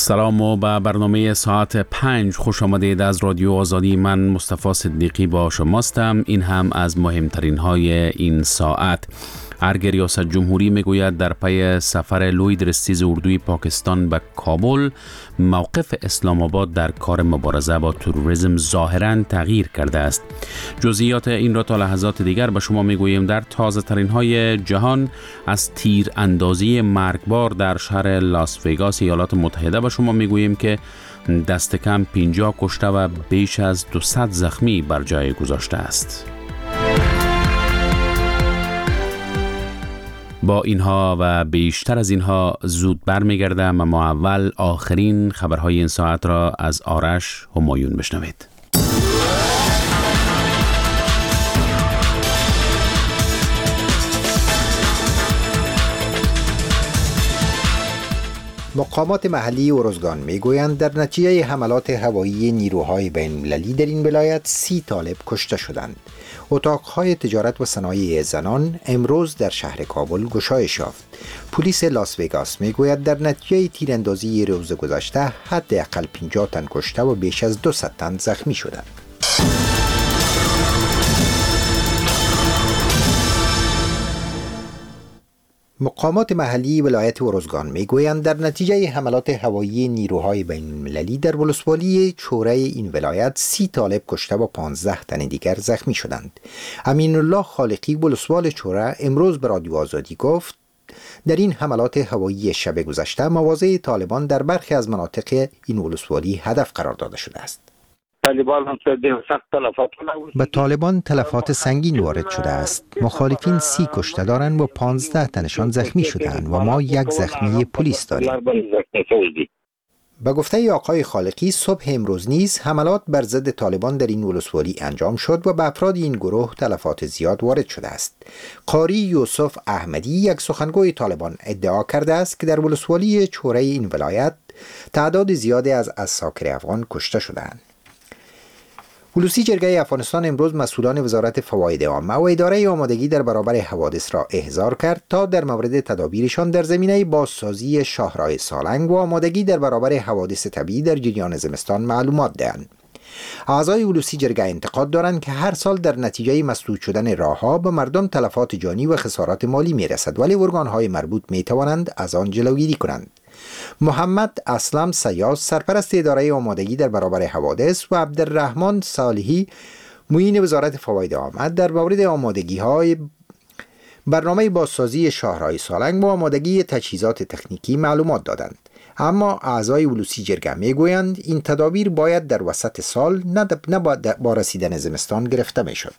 سلام و به برنامه ساعت 5 خوش آمدید از رادیو آزادی. من مصطفی صدیقی با شماستم. این هم از مهمترین های این ساعت. ارگ ریاست جمهوری میگوید در پی سفر لوی درستیز اردوی پاکستان به کابل، موقف اسلام آباد در کار مبارزه با تروریسم ظاهراً تغییر کرده است. جزئیات این را تا لحظات دیگر به شما میگوییم. در تازه ترین های جهان از تیر اندازی مرگبار در شهر لاس وگاس ایالات متحده به شما میگوییم که دست کم 50 کشته و بیش از 200 زخمی بر جای گذاشته است. با اینها و بیشتر از اینها زود برمیگردم، اما اول آخرین خبرهای این ساعت را از آرش همایون بشنوید. مقامات محلی ارزگان میگویند در نتیجه حملات هوایی نیروهای بین‌المللی در این ولایت 30 طالب کشته شدند. اتاقهای تجارت و صنایع زنان امروز در شهر کابل گشایش یافت. پلیس لاس وگاس میگوید در نتیجه تیراندازی روز گذشته حداقل 50 تن کشته و بیش از 200 تن زخمی شدند. مقامات محلی ولایت ارزگان میگویند در نتیجه حملات هوایی نیروهای بین‌المللی در ولسوالی چوره این ولایت 30 طالب کشته و 15 تن دیگر زخمی شدند. امین الله خالقی ولسوال چوره امروز به رادیو آزادی گفت در این حملات هوایی شب گذشته مواضع طالبان در برخی از مناطق این ولسوالی هدف قرار داده شده است. به طالبان تلفات سنگین وارد شده است. مخالفین 30 کشته دارند و 15 تنشان زخمی شدند و ما 1 زخمی پلیس داریم. به گفته آقای خالقی صبح امروز نیز حملات بر ضد طالبان در این ولسوالی انجام شد و به افراد این گروه تلفات زیاد وارد شده است. قاری یوسف احمدی یک سخنگوی طالبان ادعا کرده است که در ولسوالی چوره این ولایت تعداد زیادی از عساکر افغان کشته شدند. هلوسی جرگه افغانستان امروز مسئولان وزارت فواید عامه و اداره آمادگی در برابر حوادث را احضار کرد تا در مورد تدابیرشان در زمینه بازسازی شاهراه سالنگ و آمادگی در برابر حوادث طبیعی در جریان زمستان معلومات دهند. اعضای هلوسی جرگه انتقاد دارند که هر سال در نتیجه مسدود شدن راهها به مردم تلفات جانی و خسارات مالی میرسد، ولی ارگانهای مربوط میتوانند از آن جلوگیری کنند. محمد اسلم سیاس سرپرست اداره آمادگی در برابر حوادث و عبدالرحمن صالحی معین وزارت فواید عامه در مورد آمادگی‌های برنامه بازسازی شاهراه سالنگ و آمادگی تجهیزات تکنیکی معلومات دادند. اما اعضای هلوسی جرگه میگویند این تدابیر باید در وسط سال نه با رسیدن زمستان گرفته میشد.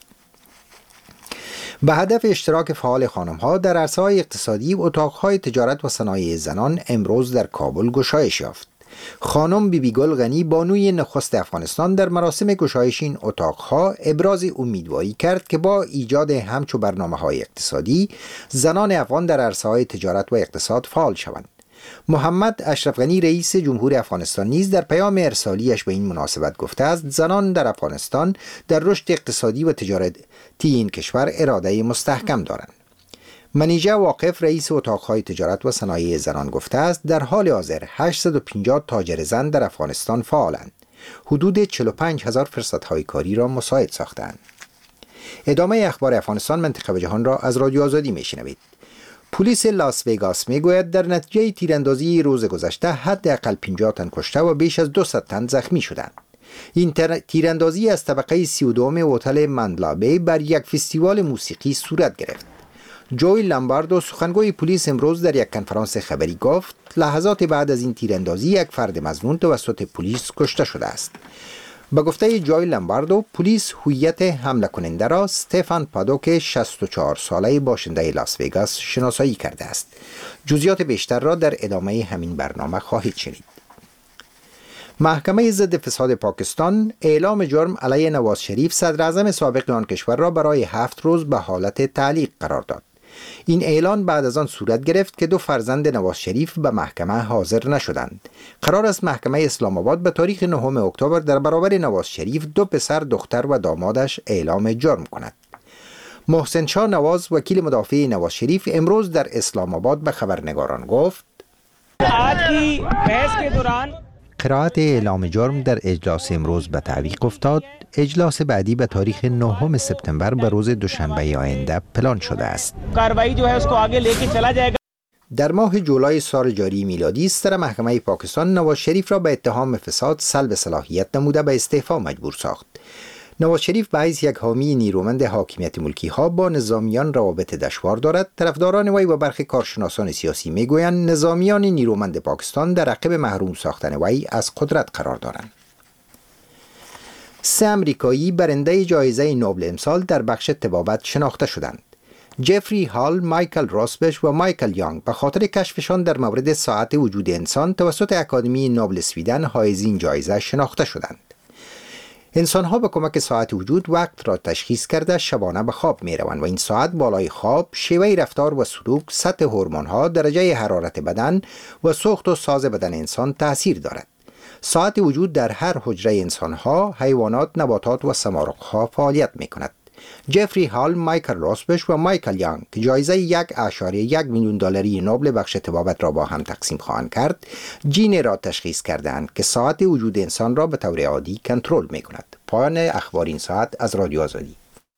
به هدف اشتراک فعال خانم‌ها در عرصه‌های اقتصادی، اتاق‌های تجارت و صنایع زنان امروز در کابل گشایش یافت. خانم بیبی گل غنی بانوی نخست افغانستان در مراسم گشایش این اتاق‌ها ابراز امیدواری کرد که با ایجاد همچو برنامه‌های اقتصادی زنان افغان در عرصه‌های تجارت و اقتصاد فعال شوند. محمد اشرف غنی رئیس جمهور افغانستان نیز در پیام ارسالیش به این مناسبت گفته است زنان در افغانستان در رشد اقتصادی و تجارتی این کشور اراده مستحکم دارند. منیژه واقف رئیس اتاقهای تجارت و صنایع زنان گفته است در حال حاضر 850 تاجر زن در افغانستان فعالند. حدود 45,000 فرصت‌های کاری را مساعد ساختند. ادامه اخبار افغانستان منطقه و جهان را از رادیو آزادی میشنوید. پلیس لاس وگاس میگوید در نتیجه تیراندازی روز گذشته حداقل 50 تن کشته و بیش از 200 تن زخمی شدند. این تیراندازی از طبقه 32 هتل مندلا بی بر یک فستیوال موسیقی صورت گرفت. جوی لامباردو سخنگوی پلیس امروز در یک کنفرانس خبری گفت لحظات بعد از این تیراندازی یک فرد مظنون توسط پلیس کشته شده است. به گفته جوی لامباردو پلیس هویت حمله کننده را استفان پادوک 64 ساله باشنده لاس وگاس شناسایی کرده است. جزئیات بیشتر را در ادامه همین برنامه خواهید شنید. محکمه ضد فساد پاکستان اعلام جرم علیه نواز شریف صدر اعظم سابق آن کشور را برای 7 روز به حالت تعلیق قرار داد. این اعلان بعد از آن صورت گرفت که 2 فرزند نواز شریف به محکمه حاضر نشدند. قرار است محکمه اسلام آباد به تاریخ 9 اکتبر در برابر نواز شریف 2 پسر، دختر و دامادش اعلام جرم کند. محسن شاه نواز وکیل مدافع نواز شریف امروز در اسلام آباد به خبرنگاران گفت قرائت اعلام جرم در اجلاس امروز به تعویق افتاد. اجلاس بعدی به تاریخ 9 سپتامبر به روز دوشنبه آینده پلان شده است. در ماه جولای سال جاری میلادی ستر محکمه پاکستان نواز شریف را به اتهام فساد سلب صلاحیت نموده به استعفا مجبور ساخت. نواز شریف به حیث یک حامی نیرومند حاکمیت ملکی ها با نظامیان روابط دشوار دارد. طرفداران وی و برخی کارشناسان سیاسی میگویند نظامیان نیرومند پاکستان در عقب محروم ساختن وی از قدرت قرار دارند. 3 امریکایی برنده جایزه نوبل امسال در بخش طبابت شناخته شدند. جفری هال، مایکل راسبش و مایکل یانگ به خاطر کشفشان در مورد ساعت وجود انسان توسط اکادمی نوبل سویدن حائز این جایزه شناخته شدند. انسان‌ها به کمک ساعت وجود وقت را تشخیص کرده شبانه به خواب می‌روند و این ساعت بالای خواب، شیوه رفتار و سلوک، سطح هورمون‌ها، درجه حرارت بدن و سوخت و ساز بدن انسان تأثیر دارد. ساعت وجود در هر حجره انسان‌ها، حیوانات، نباتات و سمارق‌ها فعالیت می‌کند. جفری هال، مایکل راسبش و مایکل یانگ که جایزه 1.1 میلیون دلاری نوبل بخش طبابت را با هم تقسیم خواهند کرد، جین را تشخیص کردند که ساعت وجود انسان را به طور عادی کنترل می کند. پایان اخبار این ساعت از رادیو آزادی.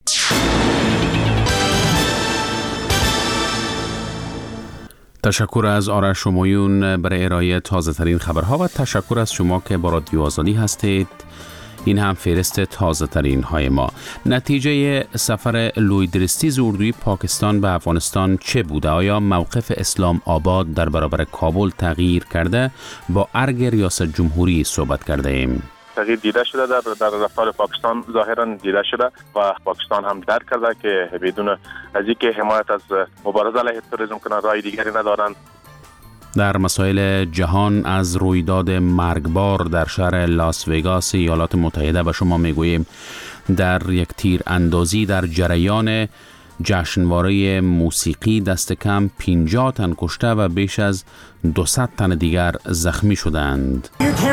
تشکر از آرش شمایون برای ارائه تازه ترین خبرها و تشکر از شما که با رادیو آزادی هستید. این هم فهرست تازه ترین های ما. نتیجه سفر لوید رستیز اردوی پاکستان به افغانستان چه بوده؟ آیا موقف اسلام آباد در برابر کابل تغییر کرده؟ با ارگ ریاست جمهوری صحبت کرده ایم. تغییر دیده شده در رفتار پاکستان ظاهرا دیده شده و پاکستان هم درک کرده که بدون از اینکه حمایت از مبارزه علیه تروریسم کنند راه دیگری ندارند. در مسائل جهان از رویداد مرگبار در شهر لاس وگاس ایالات متحده به شما میگوییم. در یک تیر اندازی در جریان جشنواره موسیقی دست کم 50 تن کشته و بیش از 200 تن دیگر زخمی شدند.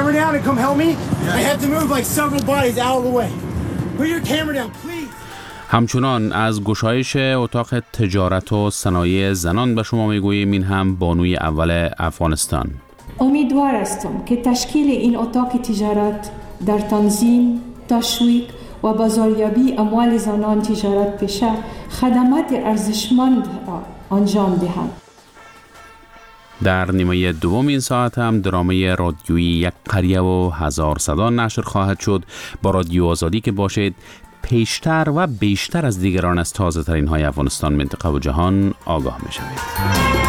همچنان از گشایش اتاق تجارت و صنایع زنان به شما میگوییم. این هم بانوی اول افغانستان. امیدوار هستم که تشکیل این اتاق تجارت در تنظیم، تشویق و بازاریابی اموال زنان تجارت پیشه خدمات ارزشمند را انجام دهند. در نیمه دوم این ساعت هم درامه رادیویی یک قریه و هزار صدا نشر خواهد شد. با رادیو آزادی که باشید پیشتر و بیشتر از دیگران از تازه ترین های افغانستان، منطقه و جهان آگاه می شوید.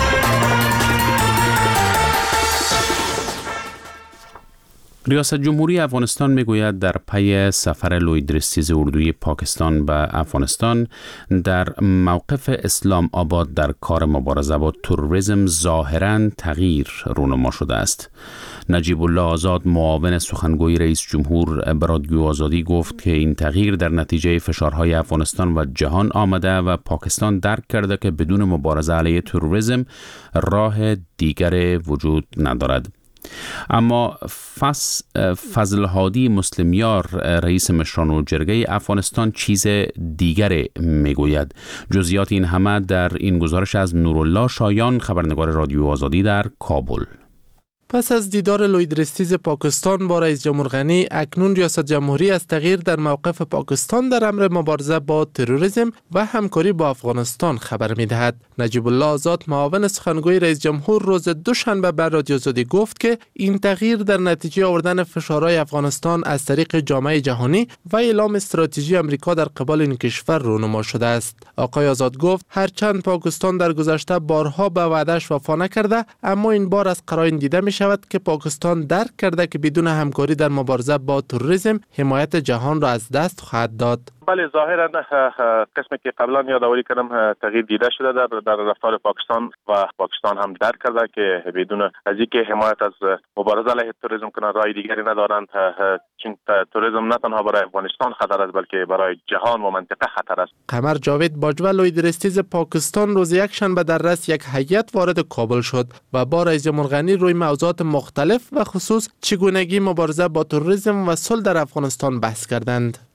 ریاست جمهوری افغانستان میگوید در پی سفر لوید رستیز اردوی پاکستان به افغانستان در موقف اسلام آباد در کار مبارزه با تروریسم ظاهراً تغییر رونما شده است. نجیب الله آزاد معاون سخنگوی رئیس جمهور به رادیو آزادی گفت که این تغییر در نتیجه فشارهای افغانستان و جهان آمده و پاکستان درک کرده که بدون مبارزه علیه تروریسم راه دیگر وجود ندارد. اما فضل هادی مسلمیار رئیس مشران جرگه افغانستان چیز دیگر میگوید. جزئیات این همه در این گزارش از نورالله شایان، خبرنگار رادیو آزادی در کابل. پس از دیدار لوید رستیز پاکستان با رئیس جمهور غنی، اکنون ریاست جمهوری از تغییر در موقف پاکستان در امر مبارزه با تروریسم و همکاری با افغانستان خبر می‌دهد. نجیب الله آزاد معاون سخنگوی رئیس جمهور روز دوشنبه بر رادیو آزادی گفت که این تغییر در نتیجه آوردن فشارهای افغانستان از طریق جامعه جهانی و اعلام استراتژی آمریکا در قبال این کشور رونما شده است. آقای آزاد گفت هرچند پاکستان در گذشته بارها به وعده‌اش وفا نکرده، اما این بار از قرائن دیده می شود که پاکستان درک کرده که بدون همکاری در مبارزه با تروریسم حمایت جهان را از دست خواهد داد. بله، ظاهرا قسمی که قبلا یادآوری کردم تغییر دیده شده در رفتار پاکستان و پاکستان هم درک کرده که بدون از اینکه حمایت از مبارزه علیه تروریسم کنند راه دیگری ندارند. چون تروریسم نه تنها برای افغانستان خطر است بلکه برای جهان و منطقه خطر است. قمر جاوید باجوه لوید رستیز پاکستان روز یکشنبه در رأس یک هیئت وارد کابل شد و با رئیس جمهور غنی روی موضوعات مختلف و خصوص چگونگی مبارزه با تروریسم و صلح در افغانستان بحث کردند.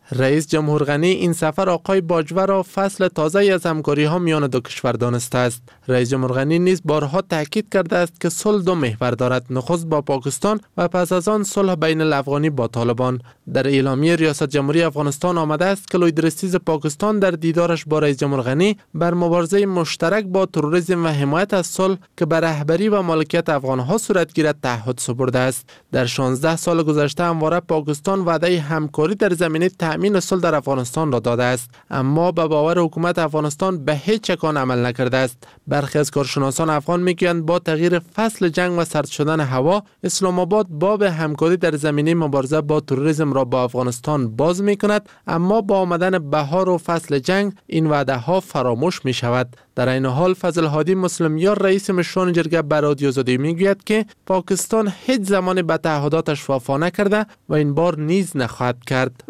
رئیس جمهور غنی این سفر آقای باجوه را فصل تازه‌ای از همکاری‌ها میان دو کشور دانسته است. رئیس جمهور غنی نیز بارها تاکید کرده است که صلح دو محور دارد، نخست با پاکستان و پس از آن صلح بین الافغانی با طالبان. در اعلامیه ریاست جمهوری افغانستان آمده است که لویدرستیز پاکستان در دیدارش با رئیس جمهور غنی بر مبارزه مشترک با تروریسم و حمایت از صلح که بر رهبری و مالکیت افغان‌ها صورت گیرد تعهد سپرده است. در 16 سال گذشته همواره پاکستان وعده همکاری در زمینه تأمین صلح در افغانستان را داده است، اما به باور حکومت افغانستان به هیچ چکان عمل نکرده است. برخی از کارشناسان افغان میگویند با تغییر فصل جنگ و سرد شدن هوا، اسلام آباد باب همکاری در زمینه مبارزه با تروریسم را با افغانستان باز میکند، اما با آمدن بهار و فصل جنگ این وعده ها فراموش می شود. در این حال فضل هادی مسلمیار رئیس مشران جرگه بر رادیو آزادی میگوید که پاکستان هیچ زمان به تعهداتش وفا نکرده و این بار نیز نخواهد کرد.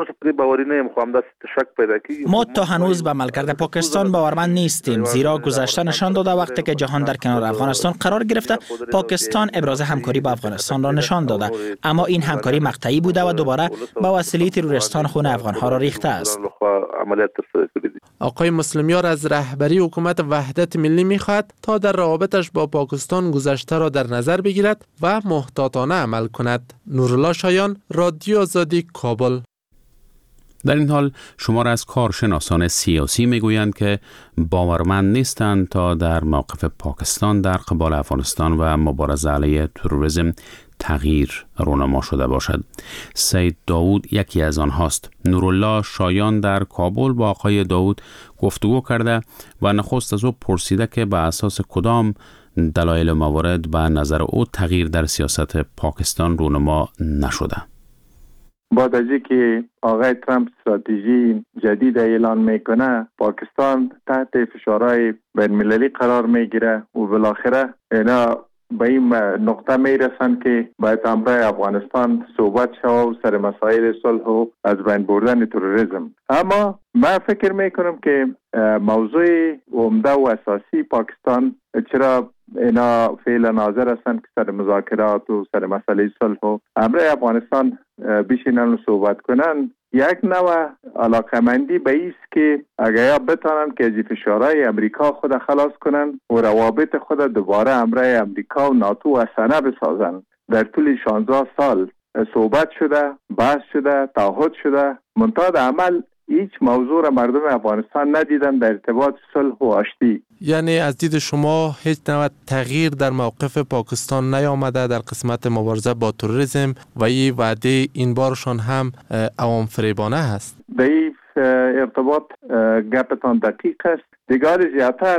ما تا هنوز به عملکرد پاکستان باورمند نیستیم، زیرا گذشته نشان داده وقتی که جهان در کنار افغانستان قرار گرفته پاکستان ابراز همکاری با افغانستان را نشان داده، اما این همکاری مقطعی بوده و دوباره با وسیله تروریستان خون افغانها را ریخته است. آقای مسلمیار از رهبری حکومت وحدت ملی می‌خواهد تا در روابطش با پاکستان گذشته را در نظر بگیرد و محتاطانه عمل کند. نورالله شایان، رادیو آزادی، کابل. در این حال شمار از کارشناسان سیاسی میگویند که باورمند نیستند تا در موقف پاکستان در قبال افغانستان و مبارزه علیه تروریسم تغییر رونما شده باشد. سید داود یکی از آنهاست. نورالله شایان در کابل با آقای داود گفتگو کرده و نخست از او پرسیده که به اساس کدام دلایل موارد به نظر او تغییر در سیاست پاکستان رونما نشده. بعد از اینکه آقای ترامپ استراتژی جدید اعلان میکنه، پاکستان تحت فشارهای بین‌المللی قرار میگیره و بالاخره اینا به این نقطه میرسن که باید همراه افغانستان صحبت شود و سر مسائل صلح و از بین بردن تروریسم. اما من فکر میکنم که موضوع عمده و اساسی پاکستان چرا اینا فعلا حاضر هستند که سر مذاکرات و سر مسئله صلح و همراه افغانستان بشینن و صحبت کنن، یک نوع علاقمندی به ایست که اگر بتانن که از فشارهای امریکا خود خلاص کنن و روابط خود دوباره همراه امریکا و ناتو حسنه بسازن. در طول 16 سال صحبت شده، بحث شده، تعهد شده، منتها در عمل هیچ موضوع را مردم افغانستان ندیدن در ارتباط صلح و آشتی. یعنی از دید شما هیچ نوع تغییر در موقف پاکستان نیامده در قسمت مبارزه با تروریسم و این وعده این بارشان هم عوام فریبانه هست؟ در این ارتباط گپتان دقیق است. دیگر زیادتر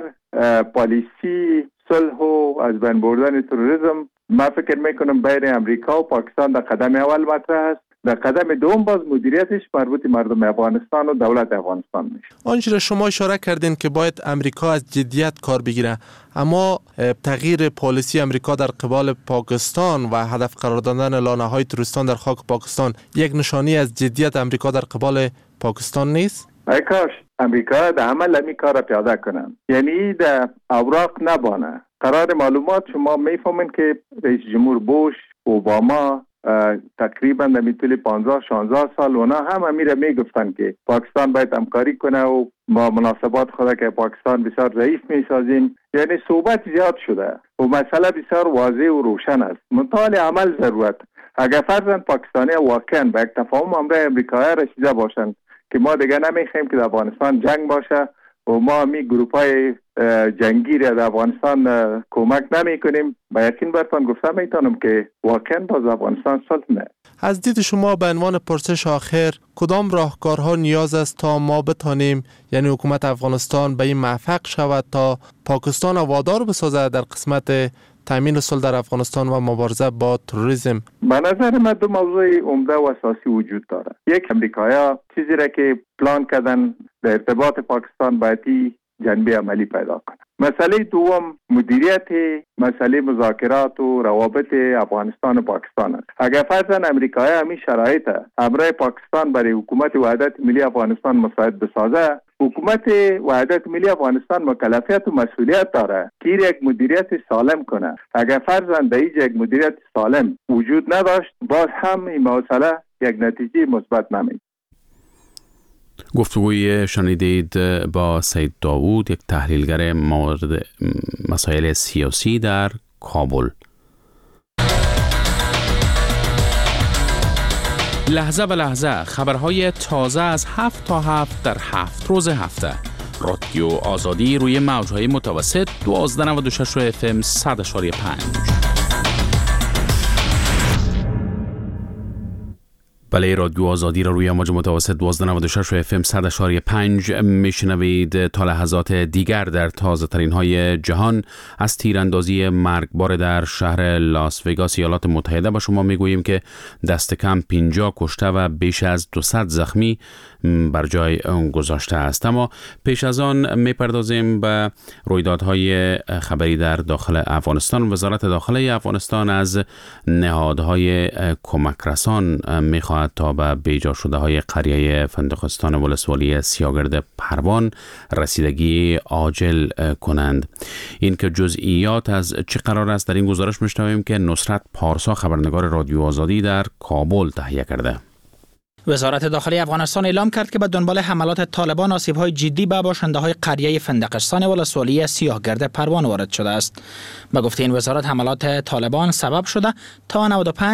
پالیسی صلح و از بین بردن تروریسم من فکر میکنم بین امریکا و پاکستان در قدم اول مطرح است. در قدم دوم باز مدیریتش مربوط مردم افغانستان و دولت افغانستان میشه. آنچه را شما اشاره کردین که باید امریکا از جدیت کار بگیره، اما تغییر پالیسی امریکا در قبال پاکستان و هدف قرار دادن لانه‌های تروریستان در خاک پاکستان یک نشانی از جدیت امریکا در قبال پاکستان نیست؟ ای کاش امریکا در عمل همی کار پیاده کنن، یعنی در اوراق نبانه. قرار معلومات شما میفهمین که رئیس جمهور بوش، اوباما تقریبا در طول 15-16 سال اونا هم امیره میگفتن که پاکستان باید همکاری کنه و ما مناسبات خود که پاکستان بسیار ضعیف میسازیم. یعنی صحبت زیاد شده و مسئله بسیار واضح و روشن است، منتها عمل ضرورت. اگر فرضاً پاکستانی واقعا به یک تفاهم همراه امریکایی رسیده باشند که ما دیگه نمیخوایم که در افغانستان جنگ باشه و ما همی گروپای جنگی را در افغانستان کمک نمی کنیم، با یقین برتان گفته میتونم که واقعا باز افغانستان صلح نه. از دید شما به عنوان پرسش آخر کدام راهکارها نیاز است تا ما بتانیم، یعنی حکومت افغانستان به این موفق شود تا پاکستان وادار بسازد در قسمت تامین صلح در افغانستان و مبارزه با تروریسم؟ به نظر من دو موضوع عمده و اساسی وجود داره. یک، امریکایا چیزی را که پلان کردن در ارتباط پاکستان باید جنبه عملی پیدا کنه. مسئله دوم مدیریت مسئله مذاکرات و روابط افغانستان و پاکستان است. اگر فرضاً امریکایی همین شرایط همراه پاکستان برای حکومت وحدت ملی افغانستان مساعد بسازه، حکومت وحدت ملی افغانستان مکلفیت و مسئولیت داره که یک مدیریت سالم کنه. اگر فرضاً در یک مدیریت سالم وجود نداشت، باز هم این مسئله یک نتیجه مثبت نمیده. گفتگوی شنیدید با سید داوود، یک تحلیلگر مورد مسائل سیاسی در کابل. لحظه به لحظه خبرهای تازه از 7 تا 7 در 7 روز هفته. رادیو آزادی روی موجهای متوسط 1296 FM 100.5. بله، رادیو آزادی را روی موج متوسط 1296 FM 100.5 میشنوید. تا لحظات دیگر در تازه ترین های جهان از تیراندازی مرگبار در شهر لاس وگاس ایالات متحده با شما میگوییم که دست کم 50 کشته و بیش از 200 زخمی بر جای گذاشته است. اما پیش از آن میپردازیم به رویدادهای خبری در داخل افغانستان. وزارت داخله افغانستان از نهادهای کمک رسان میخواهد تا به بیجا شده های قریه فندقستان ولسوالی سیاهگرد پروان رسیدگی عاجل کنند. این که جزئیات از چه قرار است در این گزارش میشنویم که نصرت پارسا خبرنگار رادیو آزادی در کابل تهیه کرده. وزارت داخلی افغانستان اعلام کرد که به دنبال حملات طالبان آسیب‌های جدی به باشنده‌های قریه فندقستان ولسوالی سیاهگرد پروان وارد شده است. به گفته این وزارت، حملات طالبان سبب شده تا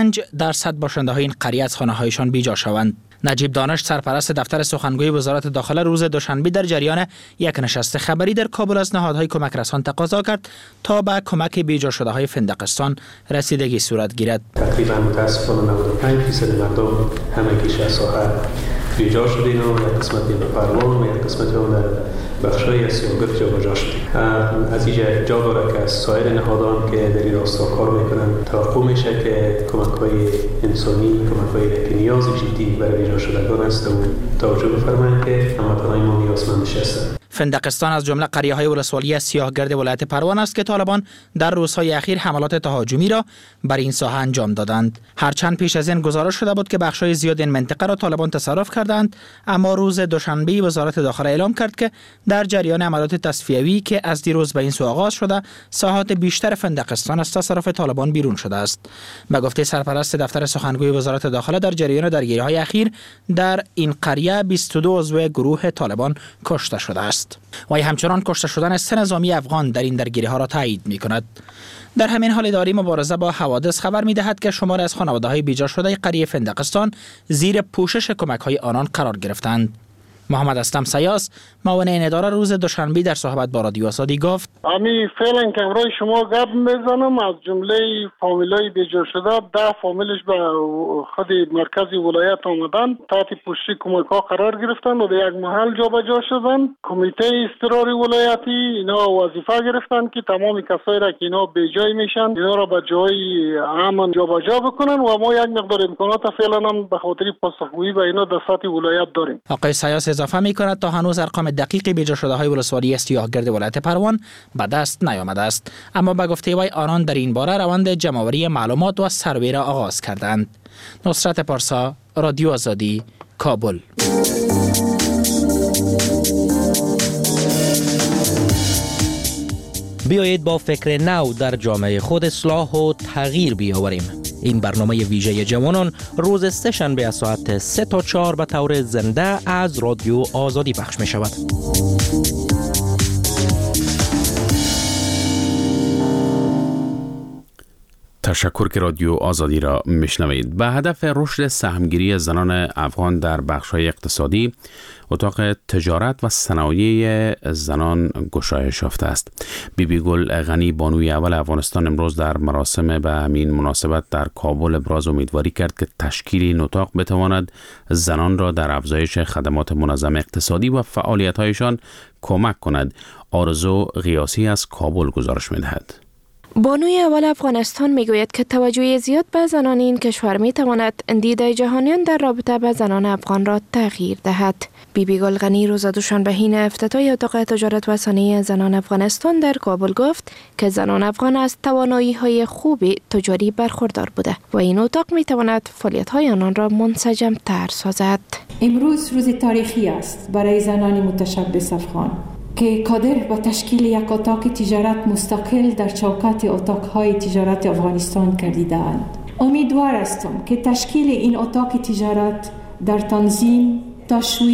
95% باشنده‌های این قریه از خانه‌هایشان بیجا شوند. نجیب دانش، سرپرست دفتر سخنگوی وزارت داخله، روز دوشنبه در جریان یک نشست خبری در کابل از نهادهای کمک رسان تقاضا کرد تا به کمک بیجا شده های فندقستان رسیدگی صورت گیرد. تقریبا متاسفانه 95% مردم همگیش از ساحه بیجا شدین و یک قسمتی به پروان و یک قسمتی هم در بخشای سیاهگرد جابجا شدیم. از اینجا جا داره که از سایر نهادان که در این راستا کار میکنن توقع میشه که کمک‌های انسانی، کمک‌های که نیاز جدی برای بیجا شدگان است و توجه بفرمایند که هموطنان ما نیازمندش هستند. فندقستان از جمله قریه‌های ولسوالی سیاهگرد ولایت پروان است که طالبان در روزهای اخیر حملات تهاجمی را بر این ساحه انجام دادند. هرچند پیش از این گزارش شده بود که بخش‌های زیاد این منطقه را طالبان تصرف کردند، اما روز دوشنبه وزارت داخله اعلام کرد که در جریان عملیات تصفیوی که از دیروز به این سو آغاز شده، ساحات بیشتر فندقستان از تصرف طالبان بیرون شده است. به گفته سرپرست دفتر سخنگوی وزارت داخله، در جریان درگیری‌های اخیر در این قریه 22 عضو گروه طالبان کشته شده است. و همچنان کشته شدن 3 نظامی افغان در این درگیری‌ها را تایید می‌کند. در همین حال اداره مبارزه با حوادث خبر می‌دهد که شمار از خانواده‌های بیجا شده قریه فندقستان زیر پوشش کمک‌های آنان قرار گرفتند. محمد اسلم سیاس، معاون این اداره، روز دوشنبه در صحبت با رادیو آزادی گفت: امی فعلا که امروز شما گپ میزنم، از جمله فامیلای بیجا شده 10 فامیلش به خود مرکز ولایت آمدن، تحت پوشش کمک‌ها قرار گرفتن و به یک محل جابجا شدن. کمیته اضطراری ولایتی اینا وظیفه گرفتن که تمام کسایی را که اینا بیجای میشن اینا را به جای امن جابجا بکنن و ما یک مقدار امکانات فعلا هم به خاطر پاسخگویی به اینا در سطح ولایت داریم. آقای سیاس اضافه می‌کند تا هنوز ارقام دقیق بیجا شده‌های ولسوالی سیاهگرد ولایت پروان به دست نیامده است، اما به گفته وی آنان در این باره روند جمع‌آوری معلومات و سروی را آغاز کردند. نصرت پارسا، رادیو آزادی، کابل. بیایید با فکر نو در جامعه خود اصلاح و تغییر بیاوریم. این برنامه ویژه جوانان روز سه‌شنبه از ساعت 3 تا 4 به طور زنده از رادیو آزادی پخش می شود. تشکر که رادیو آزادی را میشنوید. به هدف رشد سهمگیری زنان افغان در بخش‌های اقتصادی، اتاق تجارت و صنایع زنان گشایش یافته است. بیبی گل غنی، بانوی اول افغانستان، امروز در مراسم به همین مناسبت در کابل ابراز امیدواری کرد که تشکیل این اتاق بتواند زنان را در افزایش خدمات منظم اقتصادی و فعالیت‌هایشان کمک کند. آرزو غیاسی از کابل گزارش می‌دهد. بانوی اول افغانستان میگوید که توجه زیاد به زنان این کشور میتواند دید جهانیان در رابطه با زنان افغان را تغییر دهد. بیبی گل غنی روز دوشنبه افتتاح اتاق تجارت و صنایع زنان افغانستان در کابل گفت که زنان افغان از توانایی‌های خوب تجاری برخوردار بوده و این اتاق میتواند فعالیت‌های آنان را منسجم تر سازد. امروز روز تاریخی است برای زنان متشبث افغان که قادر به تشکیل یک اتاق تجارت مستقل در چوکات اتاق‌های تجارت افغانستان کردیدند. امیدوار هستم که تشکیل این اتاق تجارت در تنظیم، تشویق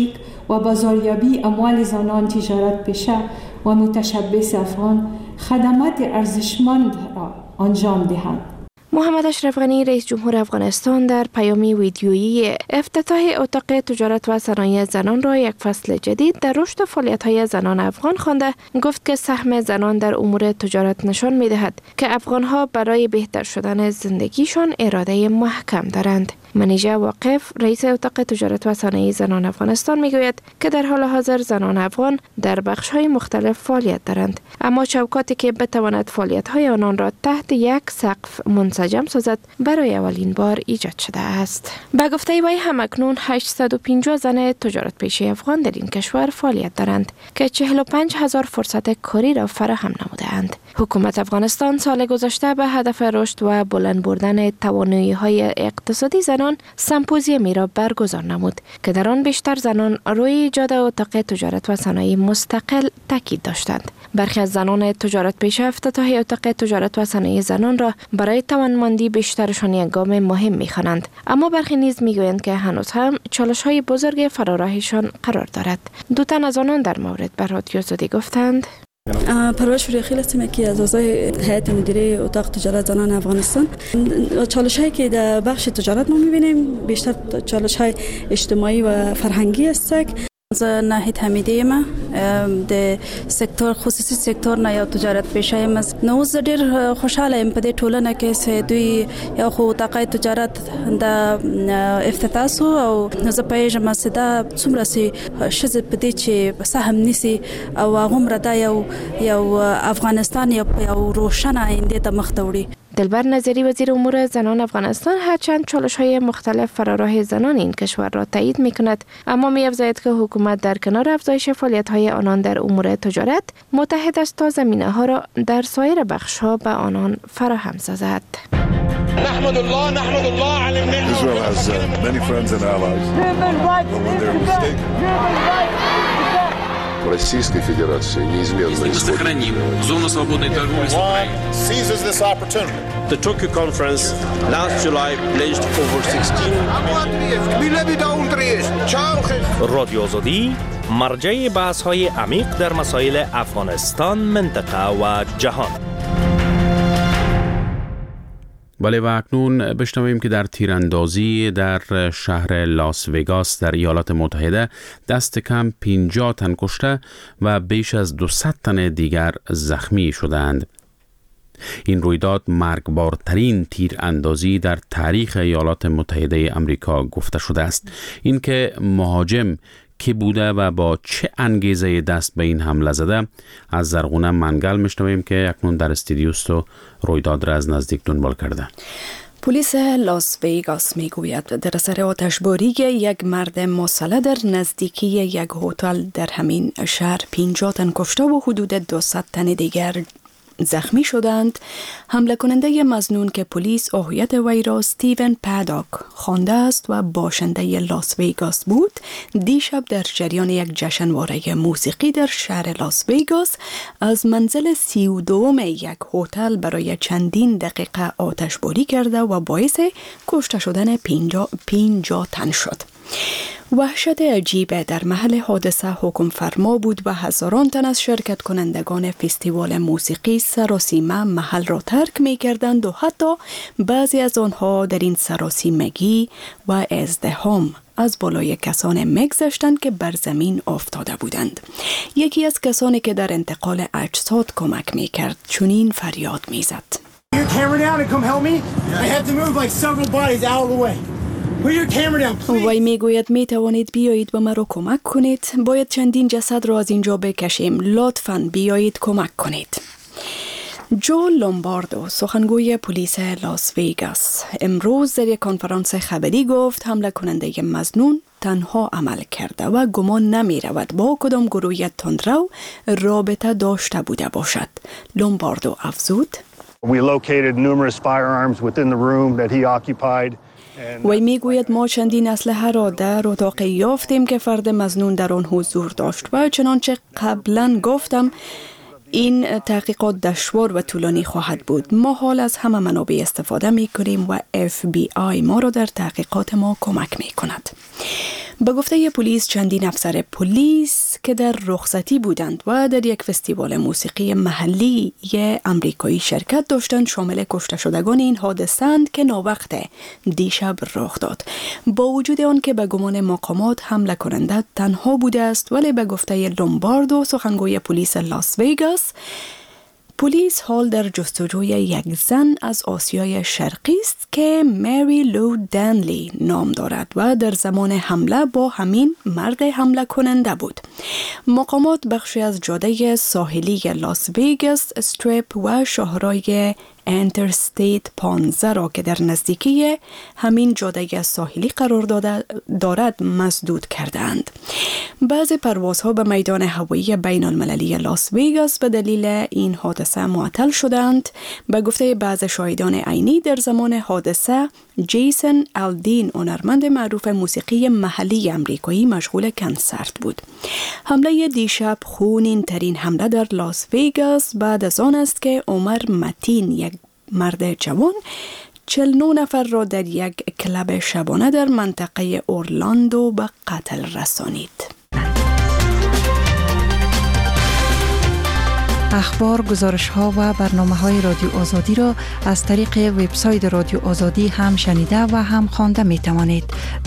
و بازاریابی اموال زنان تجارت پیشه و متشبث افغان خدمات ارزشمند را انجام دهند. محمد اشرف غنی رئیس جمهور افغانستان در پیامی ویدیویی افتتاح اتاق تجارت و صنایع زنان را یک فصل جدید در رشد فعالیت‌های زنان افغان خوانده گفت که سهم زنان در امور تجارت نشان می‌دهد که افغان‌ها برای بهتر شدن زندگیشان اراده محکم دارند. منیژه واقف رئیس اتاق تجارت و صنایع زنان افغانستان میگوید که در حال حاضر زنان افغان در بخش‌های مختلف فعالیت دارند، اما چوکاتی که بتواند فعالیت‌های آنان را تحت یک سقف منسجم سازد برای اولین بار ایجاد شده است. به گفته وی همکنون 850 زن تجارت پیشه افغان در این کشور فعالیت دارند که 45,000 فرصت کاری را فراهم نموده‌اند. حکومت افغانستان سال گذشته به هدف رشد و بلند بردن توانایی‌های اقتصادی زنان سمپوزیومی را برگزار نمود که در آن بیشتر زنان روی ایجاد اتاق تجارت و صنایع مستقل تاکید داشتند. برخی از زنان تجارت پیشه افتتاح اتاق تجارت و صنایع زنان را برای توانمندی بیشترشان یک گام مهم می‌خوانند، اما برخی نیز می‌گویند که هنوز هم چالش‌های بزرگ فراراهشان قرار دارد. دو تن از آنان در مورد به رادیو آزادی گفتند: پرورش فریخیل هستم، یکی از اعضای هیئت مدیره اتاق تجارت زنان افغانستان. چالش‌هایی که در بخش تجارت ما می‌بینیم بیشتر چالش‌های اجتماعی و فرهنگی است. از ناهید حمیدی ما د سکتور خصوصي سکتور نه یا تجارت پیشه یم. نو زه ډیر خوشاله یم په دې ټولنه کې چې دوی یو خو اتاق تجارت د افتتاح سو او زه پېژنم چې دا څومره سي شزه په دې چې سهم نیسي او هغه دا یو افغانستان یو روشنه آینده ته مخ ته وړي. دلبر نظری وزیر امور زنان افغانستان هرچند چالش‌های مختلف فراراه زنان این کشور را تایید می‌کند، اما می‌افزاید که حکومت در کنار افزایش فعالیت‌های آنان در امور تجارت متحد است تا زمینه‌ها را در سایر بخش‌ها به آنان فراهم سازد. نحمد الله على النعمة. Israel has many friends and allies. But when they're mistaken. Российской Федерации неизменно сохраним зону свободной торговли с Украиной. Seizes this opportunity. The Tokyo conference last July pledged over 16 رادیو آزادی مرجع بحث‌های عمیق در مسائل افغانستان، منطقه و جهان. بله و اکنون بشنویم که در تیراندازی در شهر لاس وگاس در ایالات متحده دست کم 50 تن کشته و بیش از 200 تن دیگر زخمی شدند. این رویداد مرگبارترین تیراندازی در تاریخ ایالات متحده آمریکا گفته شده است. این که مهاجم کی بوده و با چه انگیزه دست به این حمله زده از زرغونه منگل میشنویم که اکنون در استودیو است و رویداد را از نزدیک دنبال کرده. پلیس لاس ویگاس میگوید در اثر آتشباری یک مرد مسلح در نزدیکی یک هتل در همین شهر 50 تن کشته و حدود 200 تن دیگر زخمی شدند. حمله کننده مظنون که پلیس هویت وی را استیون پاداک خوانده است و باشنده لاس ویگاس بود، دیشب در جریان یک جشنواره موسیقی در شهر لاس ویگاس از منزل 32 یک هتل برای چندین دقیقه آتشباری کرده و باعث کشته شدن 50 تن شد. وحشت عجیب در محل حادثه حکم فرما بود و هزاران تن از شرکت کنندگان فستیوال موسیقی سراسیمه محل را ترک می کردند و حتی بعضی از آنها در این سراسیمگی و ازدحام از بالای کسان میگذشتند که بر زمین افتاده بودند. یکی از کسانی که در انتقال اجساد کمک می کرد چنین فریاد می زد. وی میگوید می توانید بیایید و مرا کمک کنید. باید چندین جسد را از اینجا بکشیم. لطفاً بیایید کمک کنید. جو لومباردو سخنگوی پلیس لاس ویگاس امروز در یک کنفرانس خبری گفت حمله کننده مظنون تنها عمل کرده و گمان نمی رود با کدام گروه تندرو رابطه داشته بوده باشد. لومباردو افزود: We located numerous firearms within the room that he occupied. وی میگوید ما چندین اسلحه را در اتاق یافتیم که فرد مظنون در آن حضور داشت و چنانچه قبلا گفتم این تحقیقات دشوار و طولانی خواهد بود. ما حال از همه منابع استفاده می کنیم و FBI ما را در تحقیقات ما کمک می کند. به گفته پلیس چندین افسر پلیس که در رخصتی بودند و در یک فستیوال موسیقی محلی امریکایی شرکت داشتند شامل کشته شدگان این حادثه‌اند که ناوقت دیشب رخ داد. با وجود آن که به گمان مقامات حمله کننده تنها بوده است، ولی به گفته لومباردو سخنگوی پلیس لاس ویگاس، پلیس حال در جستجوی یک زن از آسیای شرقی است که مری لو دنلی نام دارد و در زمان حمله با همین مرد حمله کننده بود. مقامات بخشی از جاده ساحلی لاس ویگاس استریپ و شاهرای انترستیت 15 را که در نزدیکی همین جاده ساحلی قرار دارد مسدود کردند. بعضی پروازها به میدان هوایی بین المللی لاس ویگاس به دلیل این حادثه معطل شدند. به گفته بعض شاهدان عینی در زمان حادثه جیسن الدین، هنرمند معروف موسیقی محلی امریکایی، مشغول کنسرت بود. حمله دیشب خونین ترین حمله در لاس ویگاس بعد از آن است که عمر متین، یک مرد جوان، 49 نفر را در یک کلب شبانه در منطقه اورلاندو به قتل رسانید. اخبار، گزارش‌ها و برنامه‌های رادیو آزادی را از طریق وبسایت رادیو آزادی هم شنیده و هم خوانده می‌توانید.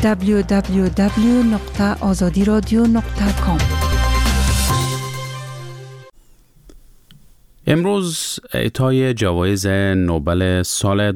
www.azadiradio.com. امروز اعطای جوایز نوبل سال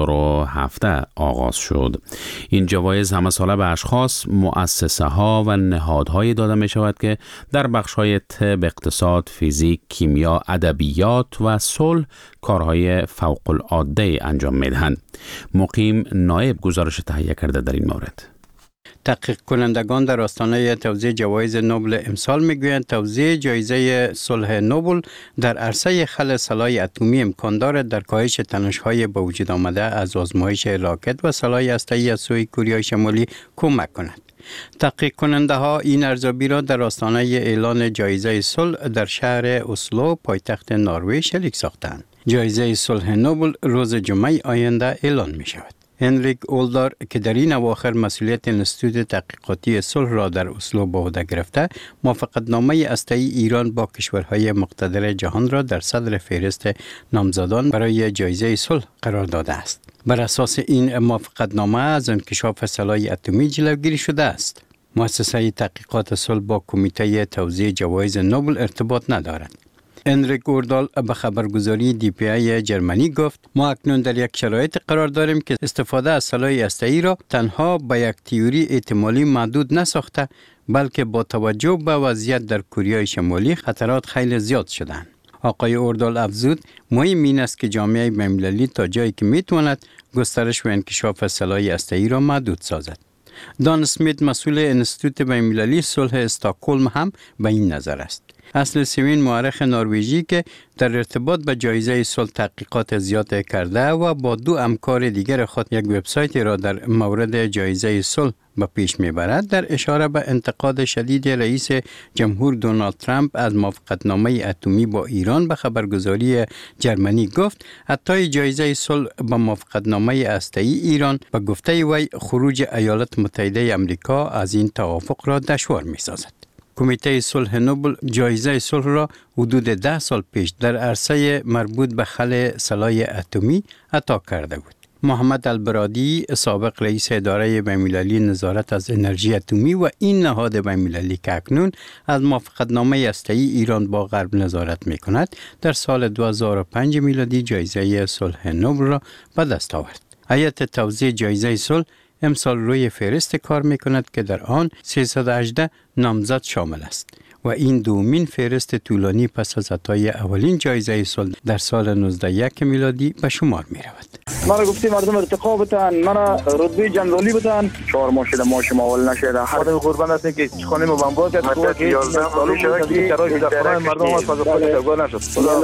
2017 آغاز شد. این جوایز همه ساله به اشخاص، مؤسسه ها و نهادهایی داده می شود که در بخش های طب، اقتصاد، فیزیک، کیمیا، ادبیات و صلح کارهای فوق العاده انجام می دهند. مقیم نایب گزارش تهیه کرده در این مورد. تحقیق کنندگان در آستانه توزیع جوایز نوبل امسال میگویند توزیع جایزه صلح نوبل در عرصه خل سلاح اتمی امکان دارد در کاهش تنش‌های به وجود آمده از آزمایش راکت و سلاح هسته‌ای از سوی کره شمالی کمک کند. تحقیق کننده ها این ارزیابی را در آستانه اعلان جایزه صلح در شهر اسلو، پایتخت نروژ، شریک ساختند. جایزه صلح نوبل روز جمعه آینده اعلان می شود. هنریک اولدار که در این اواخر مسئولیت انستیتوت تحقیقاتی صلح را در اسلو به عهده گرفته، موافقتنامه هسته‌ای ایران با کشورهای مقتدر جهان را در صدر فهرست نامزدان برای جایزه صلح قرار داده است. بر اساس این موافقتنامه از انکشاف سلاح اتمی جلوگیری شده است. مؤسسه تحقیقات صلح با کمیته توزیع جوایز نوبل ارتباط ندارد. هنریک اوردال به خبرگزاری DPA جرمنی گفت: ما اکنون در یک شرایط قرار داریم که استفاده از سلاح هسته‌ای را تنها به یک تئوری احتمالی محدود نساخته، بلکه با توجه به وضعیت در کره شمالی خطرات خیلی زیاد شدند. آقای اوردال افزود: مهم این است که جامعه بین‌المللی تا جایی که میتواند گسترش و انکشاف سلاح هسته‌ای را محدود سازد. دان اسمیت، مسئول انستیتوت بین‌المللی صلح استکهلم، هم به این نظر است. اصل سیمین، مورخ نروژی که در ارتباط به جایزه صلح تحقیقات زیاد کرده و با دو همکار دیگر خود یک وبسایت را در مورد جایزه صلح به پیش میبرد، در اشاره به انتقاد شدید رئیس جمهور دونالد ترامپ از موافقتنامه اتمی با ایران به خبرگزاری جرمنی گفت: حتی جایزه صلح به موافقتنامه هسته‌ای ایران به گفته وی خروج ایالات متحده آمریکا از این توافق را دشوار میسازد. کمیته صلح نوبل جایزه صلح را حدود 10 سال پیش در عرصه مربوط به خل سلاح اتمی عطا کرده بود. محمد البرادی، سابق رئیس اداره بین‌المللی نظارت از انرژی اتمی و این نهاد بین‌المللی که اکنون از موافقتنامه هسته‌ای ایران با غرب نظارت می‌کند، در سال 2005 میلادی جایزه صلح نوبل را به دست آورد. هیئت توزیع جایزه صلح امسال روی فهرست کار می‌کند که در آن 318 نامزد شامل است و این دومین فهرست طولانی پس از عطای اولین جایزه صلح در سال 1901 میلادی به شمار می‌رود. مرا گفتی مردم ارتقا بدن، مرا رتبه جنرالی بدن، 4 ماه شده ماشم اول نشده. خودم قربان هستم که خانه ما بمبار کرد، تو که 11 سال شده که شرایط در خانه مردم از فاز خود افغان نشد.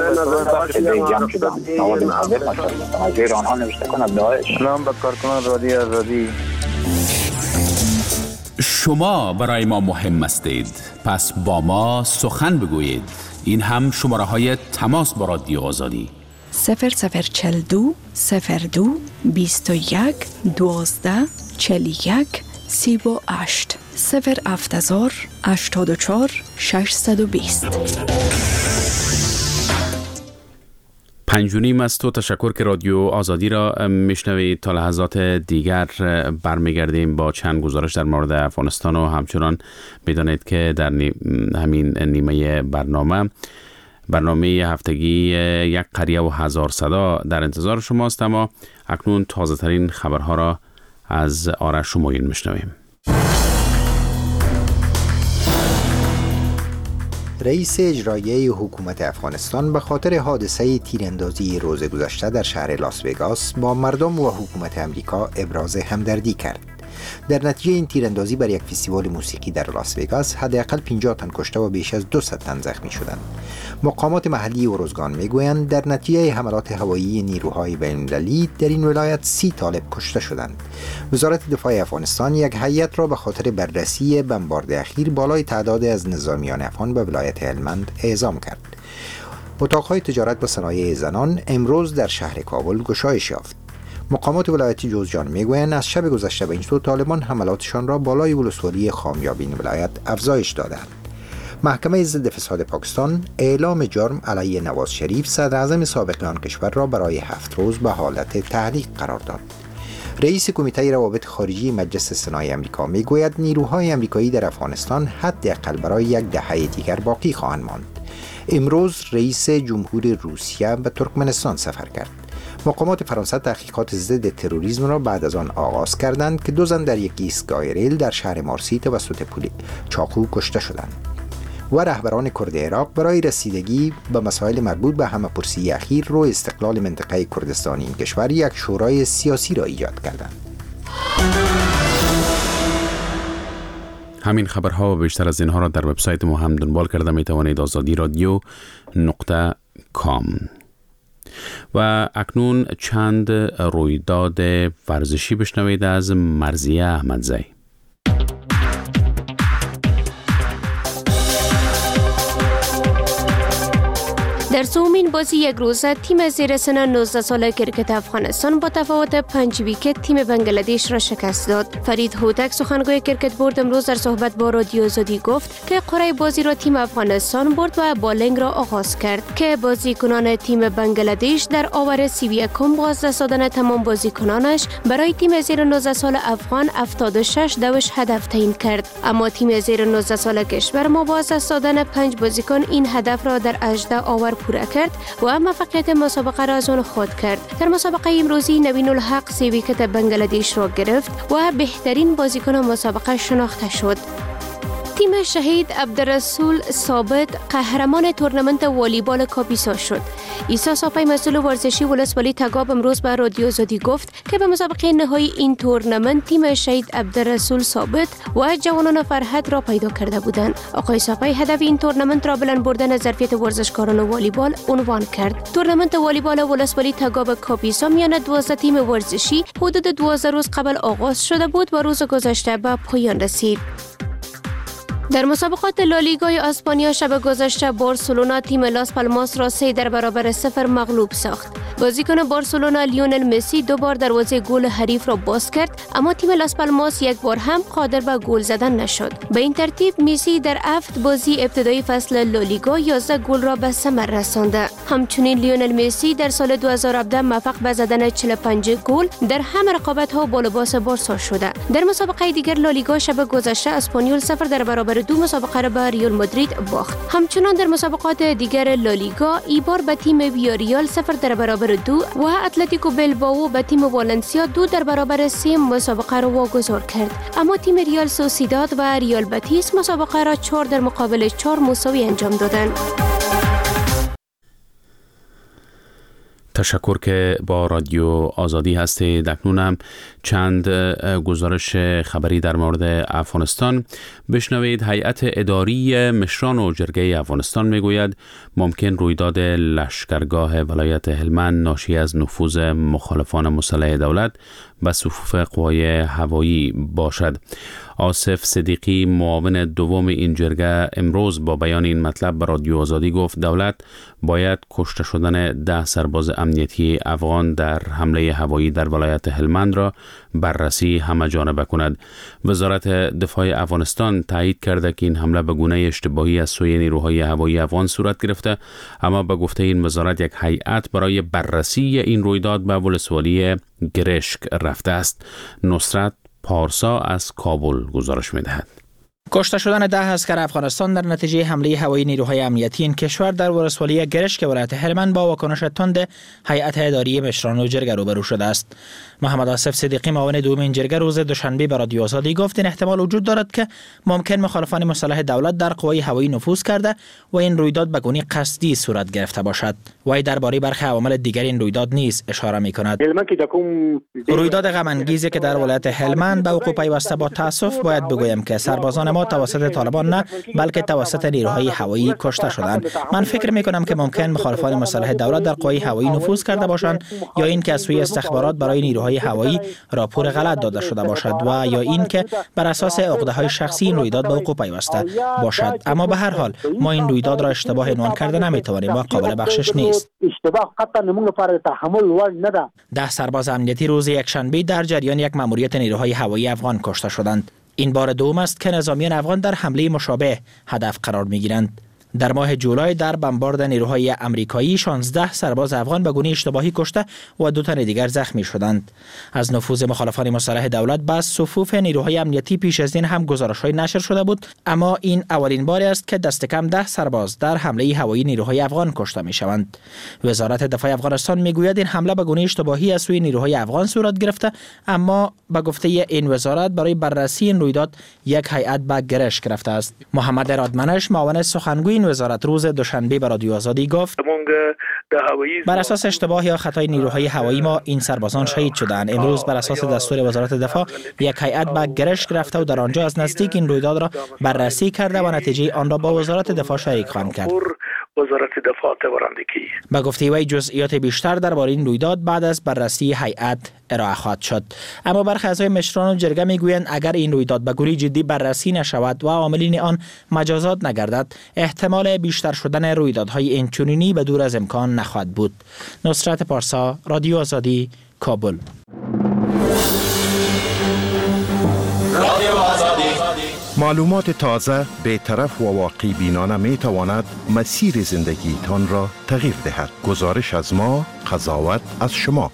از ایران ها نوشته کنم داعش. سلام به کارکنان رادیو آزادی. شما برای ما مهم هستید، پس با ما سخن بگویید. این هم شماره های تماس با رادیو آزادی: 0042 02 21 12 41 38 07084 620. 5:30 است و تشکر که رادیو آزادی را میشنوید. تا لحظات دیگر برمیگردیم با چند گزارش در مورد افغانستان و همچنان بدانید که در همین نیمه برنامه هفتگی یک قریه و هزار صدا در انتظار شماست. اما اکنون تازه ترین خبرها را از آرش شمایین میشنویم. رئیس اجرایی حکومت افغانستان به خاطر حادثه تیراندازی روز گذشته در شهر لاس وگاس با مردم و حکومت امریکا ابراز همدردی کرد. در نتیجه این تیراندازی بر یک فستیوال موسیقی در لاس وگاس حداقل 50 تن کشته و بیش از 200 تن زخمی شدند. مقامات محلی و روزگان میگویند در نتیجه حملات هوایی نیروهای بین‌المللی در این ولایت 30 طالب کشته شدند. وزارت دفاع افغانستان یک هیئت را به خاطر بررسی بمبارد اخیر بالای تعداد از نظامیان افغان به ولایت هلمند اعزام کرد. اتاقهای تجارت با صنایع زنان امروز در شهر کابل گشایش یافت. مقامات ولایت جوزجان میگویند از شب گذشته به این سو طالبان حملاتشان را بالای ولسوالی خامیابین ولایت افزایش دادند. محکمه ضد فساد پاکستان اعلام جرم علیه نواز شریف صدر اعظم سابق آن کشور را برای 7 روز به حالت تعلیق قرار داد. رئیس کمیته روابط خارجی مجلس سنای آمریکا میگوید نیروهای آمریکایی در افغانستان حداقل برای یک دهه دیگر باقی خواهند ماند. امروز رئیس جمهور روسیه به ترکمنستان سفر کرد. مقامات فرانسه تحقیقات ضد تروریسم را بعد از آن آغاز کردند که 2 زن در یک ایستگاه ریل در شهر مارسی توسط چاقو کشته شدند. و رهبران کرد عراق برای رسیدگی به مسائل مربوط به همه‌پرسی اخیر روی استقلال منطقه کردستان این کشور یک شورای سیاسی را ایجاد کردند. همین خبرها و بیشتر از اینها را در وبسایت ما هم دنبال کرده می توانید azadiradio.com. و اکنون چند رویداد ورزشی بشنوید از مرضیه احمدزی. در سومین بازی یک روزه تیم زیر سن 19 ساله کرکت افغانستان با تفاوت 5 ویکت تیم بنگلادش را شکست داد. فرید هوتک سخنگوی کرکت بورد امروز در صحبت با رادیو آزادی گفت که قرعه بازی را تیم افغانستان برد و بالینگ را آغاز کرد که بازیکنان تیم بنگلادش در آور 31 با از دست دادن تمام بازیکنانش برای تیم زیر 19 سال افغان 76 دوش هدف تعیین کرد. اما تیم زیر 19 سال کشور ما با از دست دادن 5 بازیکن این هدف را در 18 آور پورا کرد و موفقیت مسابقه را از آن خود کرد. در مسابقه امروزی نوین الحق 3 ویکت بنگلادش را گرفت و بهترین بازیکن مسابقه شناخته شد. تیم شهید عبدالرسول ثابت قهرمان تورنمنت والیبال کاپیسا شد. عیسی صافی مسئول ورزشی ولسوالی تگاب امروز به رادیو آزادی گفت که به مسابقه نهایی این تورنمنت تیم شهید عبدالرسول ثابت و جوانان فرحت را پیدا کرده بودند. آقای صافی هدف این تورنمنت را بلند بردن ظرفیت ورزشکاران والیبال عنوان کرد. تورنمنت والیبال ولسوالی تگاب کاپیسا میان 12 تیم ورزشی حدود 12 روز قبل آغاز شده بود و روز گذشته به پایان رسید. در مسابقات لالیگای اسپانیا شب گذشته بارسلونا تیم لاس پالماس را 3-0 مغلوب ساخت. بازیکن بارسلونا لیونل مسی 2 بار دروازه گل حریف را باز کرد، اما تیم لاس پالماس 1 بار هم قادر به گل زدن نشد. به این ترتیب مسی در 7 بازی ابتدایی فصل لالیگا 11 گل را به ثمر رسانده. همچنین لیونل مسی در سال 2017 موفق به زدن 45 گل در همه رقابت‌ها با لباس بارسا شده. در مسابقه دیگر لالیگا شب گذشته اسپانیول 0-2 مسابقه را به ریال مادرید باخت. همچنان در مسابقات دیگر لالیگا ایبار به تیم ویاریال 0-2 و اتلتیکو بلبائو به تیم والنسیا 2-3 مسابقه را واگذار کرد. اما تیم ریال سوسیداد و ریال بتیس مسابقه را 4-4 مساوی انجام دادند. تشکر که با رادیو آزادی هستید. اکنون هم چند گزارش خبری در مورد افغانستان بشنوید. هیئت اداری مشران و جرگه افغانستان میگوید ممکن رویداد لشکرگاه ولایت هلمند ناشی از نفوذ مخالفان مسلح دولت به صفوف قوای هوایی باشد. آصف صدیقی معاون دوم این جرگه امروز با بیان این مطلب به رادیو آزادی گفت دولت باید کشته شدن 10 سرباز امنیتی افغان در حمله هوایی در ولایت هلمند را بررسی همه‌جانبه کند. وزارت دفاع افغانستان تایید کرده که این حمله به گونه اشتباهی از سوی نیروهای هوایی افغان صورت گرفته، اما به گفته این وزارت یک هیئت برای بررسی این رویداد به ولسوالی گرشک رفته است. نصرت پارسا از کابل گزارش می‌دهد. کشته شدن 10 اسکر افغانستان در نتیجه حمله هوایی نیروهای امنیتی این کشور در ولسوالی گرشک ولایت هلمند با واکنش تند هیئت اداری مشران و جرگه روبرو شده است. محمد آصف صدیقی معاون دوم این جرگه روز دوشنبه به رادیو آزادی گفت این احتمال وجود دارد که ممکن مخالفان مسلح دولت در قوای هوایی نفوذ کرده و این رویداد به گونه قصدی صورت گرفته باشد. وی درباره برخی عوامل دیگر این رویداد نیز اشاره می‌کند. رویداد غم انگیزی که در ولایت هلمند به وقوع پیوسته با تأسف باید بگویم که سربازان ما توسط طالبان نه بلکه توسط نیروهای هوایی کشته شدند. من فکر می‌کنم که ممکن مخالفان مسلح دولت در قوای هوایی نفوذ کرده باشند یا این که از سوی استخبارات برای نیروهای هوایی راپور غلط داده شده باشد و یا این که بر اساس عقده‌های شخصی این رویداد به وقوع پیوسته باشد. اما به هر حال ما این رویداد را اشتباه عنوان کرده نمی‌توانیم و قابل بخشش نیست. 10 سرباز امنیتی روز یکشنبه در جریان یک مأموریت نیروهای هوایی افغان کشته شدند. این بار دوم است که نظامیان افغان در حمله مشابه هدف قرار می‌گیرند. در ماه جولای در بمبارد نیروهای آمریکایی 16 سرباز افغان به گونه اشتباهی کشته و 2 تن دیگر زخمی شدند. از نفوذ مخالفان مسلح دولت به صفوف نیروهای امنیتی پیش از این هم گزارش‌های نشر شده بود، اما این اولین بار است که دست کم 10 سرباز در حمله هوایی نیروهای افغان کشته می‌شوند. وزارت دفاع افغانستان می‌گوید این حمله به گونه اشتباهی از سوی نیروهای افغان صورت گرفته، اما به گفته این وزارت برای بررسی این رویداد یک هیئت به گرشک رفته است. محمد رادمنش معاون سخنگوی وزارت روز دوشنبه به رادیو آزادی گفت بر اساس اشتباه یا خطای نیروهای هوایی ما این سربازان شهید شدند. امروز بر اساس دستور وزارت دفاع یک هیئت به گرشک رفته و در آنجا از نزدیک این رویداد را بررسی کرده و نتیجه آن را با وزارت دفاع شریک خواهند کرد. وزارت دفاع تورندگی به گفته وی جزئیات بیشتر درباره این رویداد بعد از بررسی هیئت ارائه خواهد شد. اما برخی اعضای مشران و جرگه میگویند اگر این رویداد به گونه جدی بررسی نشود و عاملین آن مجازات نگردد، احتمال بیشتر شدن رویدادهای اینچنینی به دور از امکان نخواهد بود. نصرت پارسا، رادیو آزادی، کابل. معلومات تازه، بی‌طرف و واقع بینانه می تواند مسیر زندگی تان را تغییر دهد. گزارش از ما، قضاوت از شما.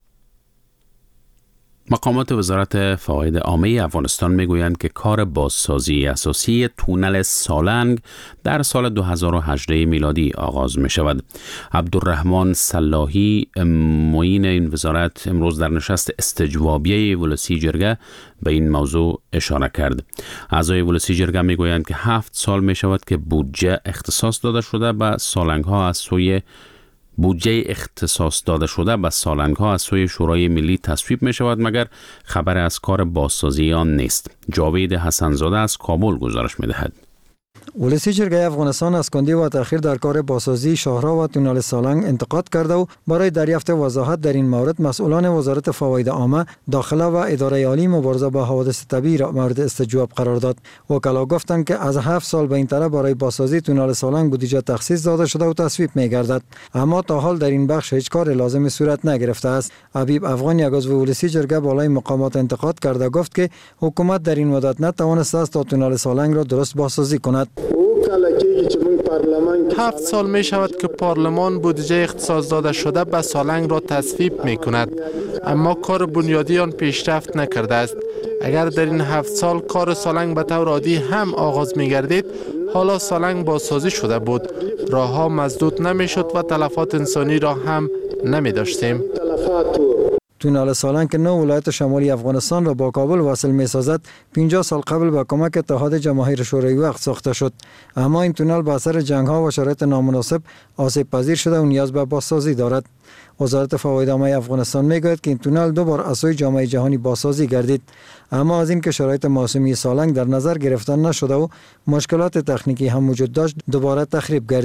مقامات وزارت فواید عامه افغانستان میگویند که کار بازسازی اساسی تونل سالنگ در سال 2018 میلادی آغاز می شود. عبدالرحمن صلاحی معین این وزارت امروز در نشست استجوابیه ولسی جرگه به این موضوع اشاره کرد. اعضای ولسی جرگه میگویند که 7 سال می شود که بودجه اختصاص داده شده به سالنگ ها از سوی شورای ملی تصویب می شود، مگر خبر از کار بازسازی آن نیست. جاوید حسنزاده از کابل گزارش می دهد. ولسی جرگه افغانستان از کندی و تأخیر در کار بازسازی شاهراه و تونل سالنگ انتقاد کرده و برای دریافت وضاحت در این مورد مسئولان وزارت فواید عامه، داخله و اداره عالی مبارزه با حوادث طبیعی را مورد استجواب قرار داد. وکلا گفتند که از 7 سال به این طرف برای بازسازی تونل سالنگ بودجه تخصیص داده شده و تصویب می‌گردد، اما تا حال در این بخش هیچ کار لازمی صورت نگرفته است. حبیب افغان یک عضو ولسی جرگه بالای مقامات انتقاد کرده گفت که حکومت در این مدت نتوانسته است تا تونل سالنگ را درست بازسازی کند. 7 سال می شود که پارلمان بودجه اختصاص داده شده به سالنگ را تصویب می کند، اما کار بنیادی آن پیشرفت نکرده است. اگر در این 7 سال کار سالنگ به طور عادی هم آغاز می گردید، حالا سالنگ بازسازی شده بود، راه ها مسدود نمی شد و تلفات انسانی را هم نمی داشتیم. تونل سالنگ که 9 ولایت شمالی افغانستان را با کابل وصل می سازد 50 سال قبل با کمک اتحاد جماهیر شوروی وقت ساخته شد، اما این تونل به اثر جنگ ها و شرایط نامناسب آسیب پذیر شده و نیاز به بازسازی دارد. وزارت فواید عامه افغانستان می گوید که این تونل 2 بار از سوی جامعه جهانی بازسازی گردید، اما از این که شرایط موسمی سالنگ در نظر گرفته نشده و مشکلات تکنیکی هم وجود داشت دوباره تخریب گردید.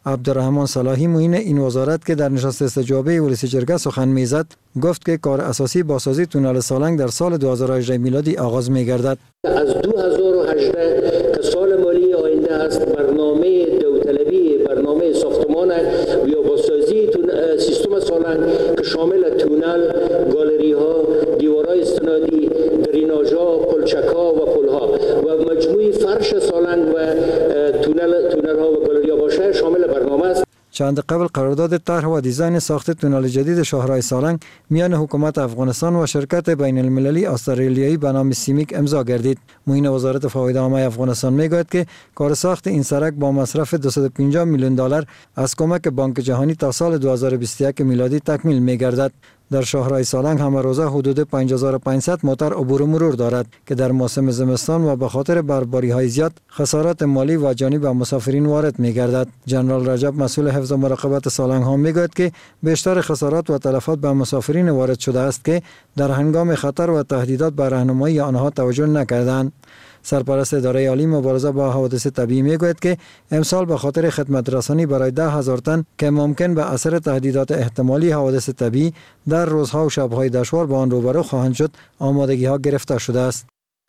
عبدالرحمن صلاحی معین این وزارت که در نشست استجابه ولسی جرگه سخن میزد گفت که کار اساسی بازسازی تونل سالنگ در سال 2018 میلادی آغاز می‌گردد. از 2018 که سال مالی آینده است برنامه داوطلبی برنامه ساختمان یا بازسازی سیستم سالنگ که شامل تونل، گالری ها، دیوارهای استنادی، دریناژ ها، پلچک‌ها و پل‌ها و مجموعه فرش سالنگ و تونل ها و گالری ها باشه شامل برنامه است. چند قبل قرارداد طرح و دیزاین ساخت تونل جدید شاهراه سالنگ میان حکومت افغانستان و شرکت بین المللی استرالیایی به نام سیمیک امضا گردید. معین وزارت فواید عامه افغانستان میگوید که کار ساخت این سرک با مصرف 250 میلیون دلار از کمک بانک جهانی تا سال 2021 میلادی تکمیل میگردد. در شاهراه سالنگ همه روزه حدود 5500 موتر عبور و مرور دارد که در موسم زمستان و به خاطر برفباری‌های زیاد خسارات مالی و جانی به مسافرین وارد می‌گردد. جنرال رجب مسئول حفظ و مراقبت سالنگ ها میگوید که بیشتر خسارات و تلفات به مسافرین وارد شده است که در هنگام خطر و تهدیدات به راهنمایی آنها توجه نکردند. سرپرست اداره عالی مبارزه با حوادث طبیعی میگوید که امسال به خاطر خدمت رسانی برای 10,000 تن که ممکن به اثر تهدیدات احتمالی حوادث طبیعی در روزها و شب‌های دشوار با آن روبرو خواهند شد آمادگی‌ها گرفته شده است.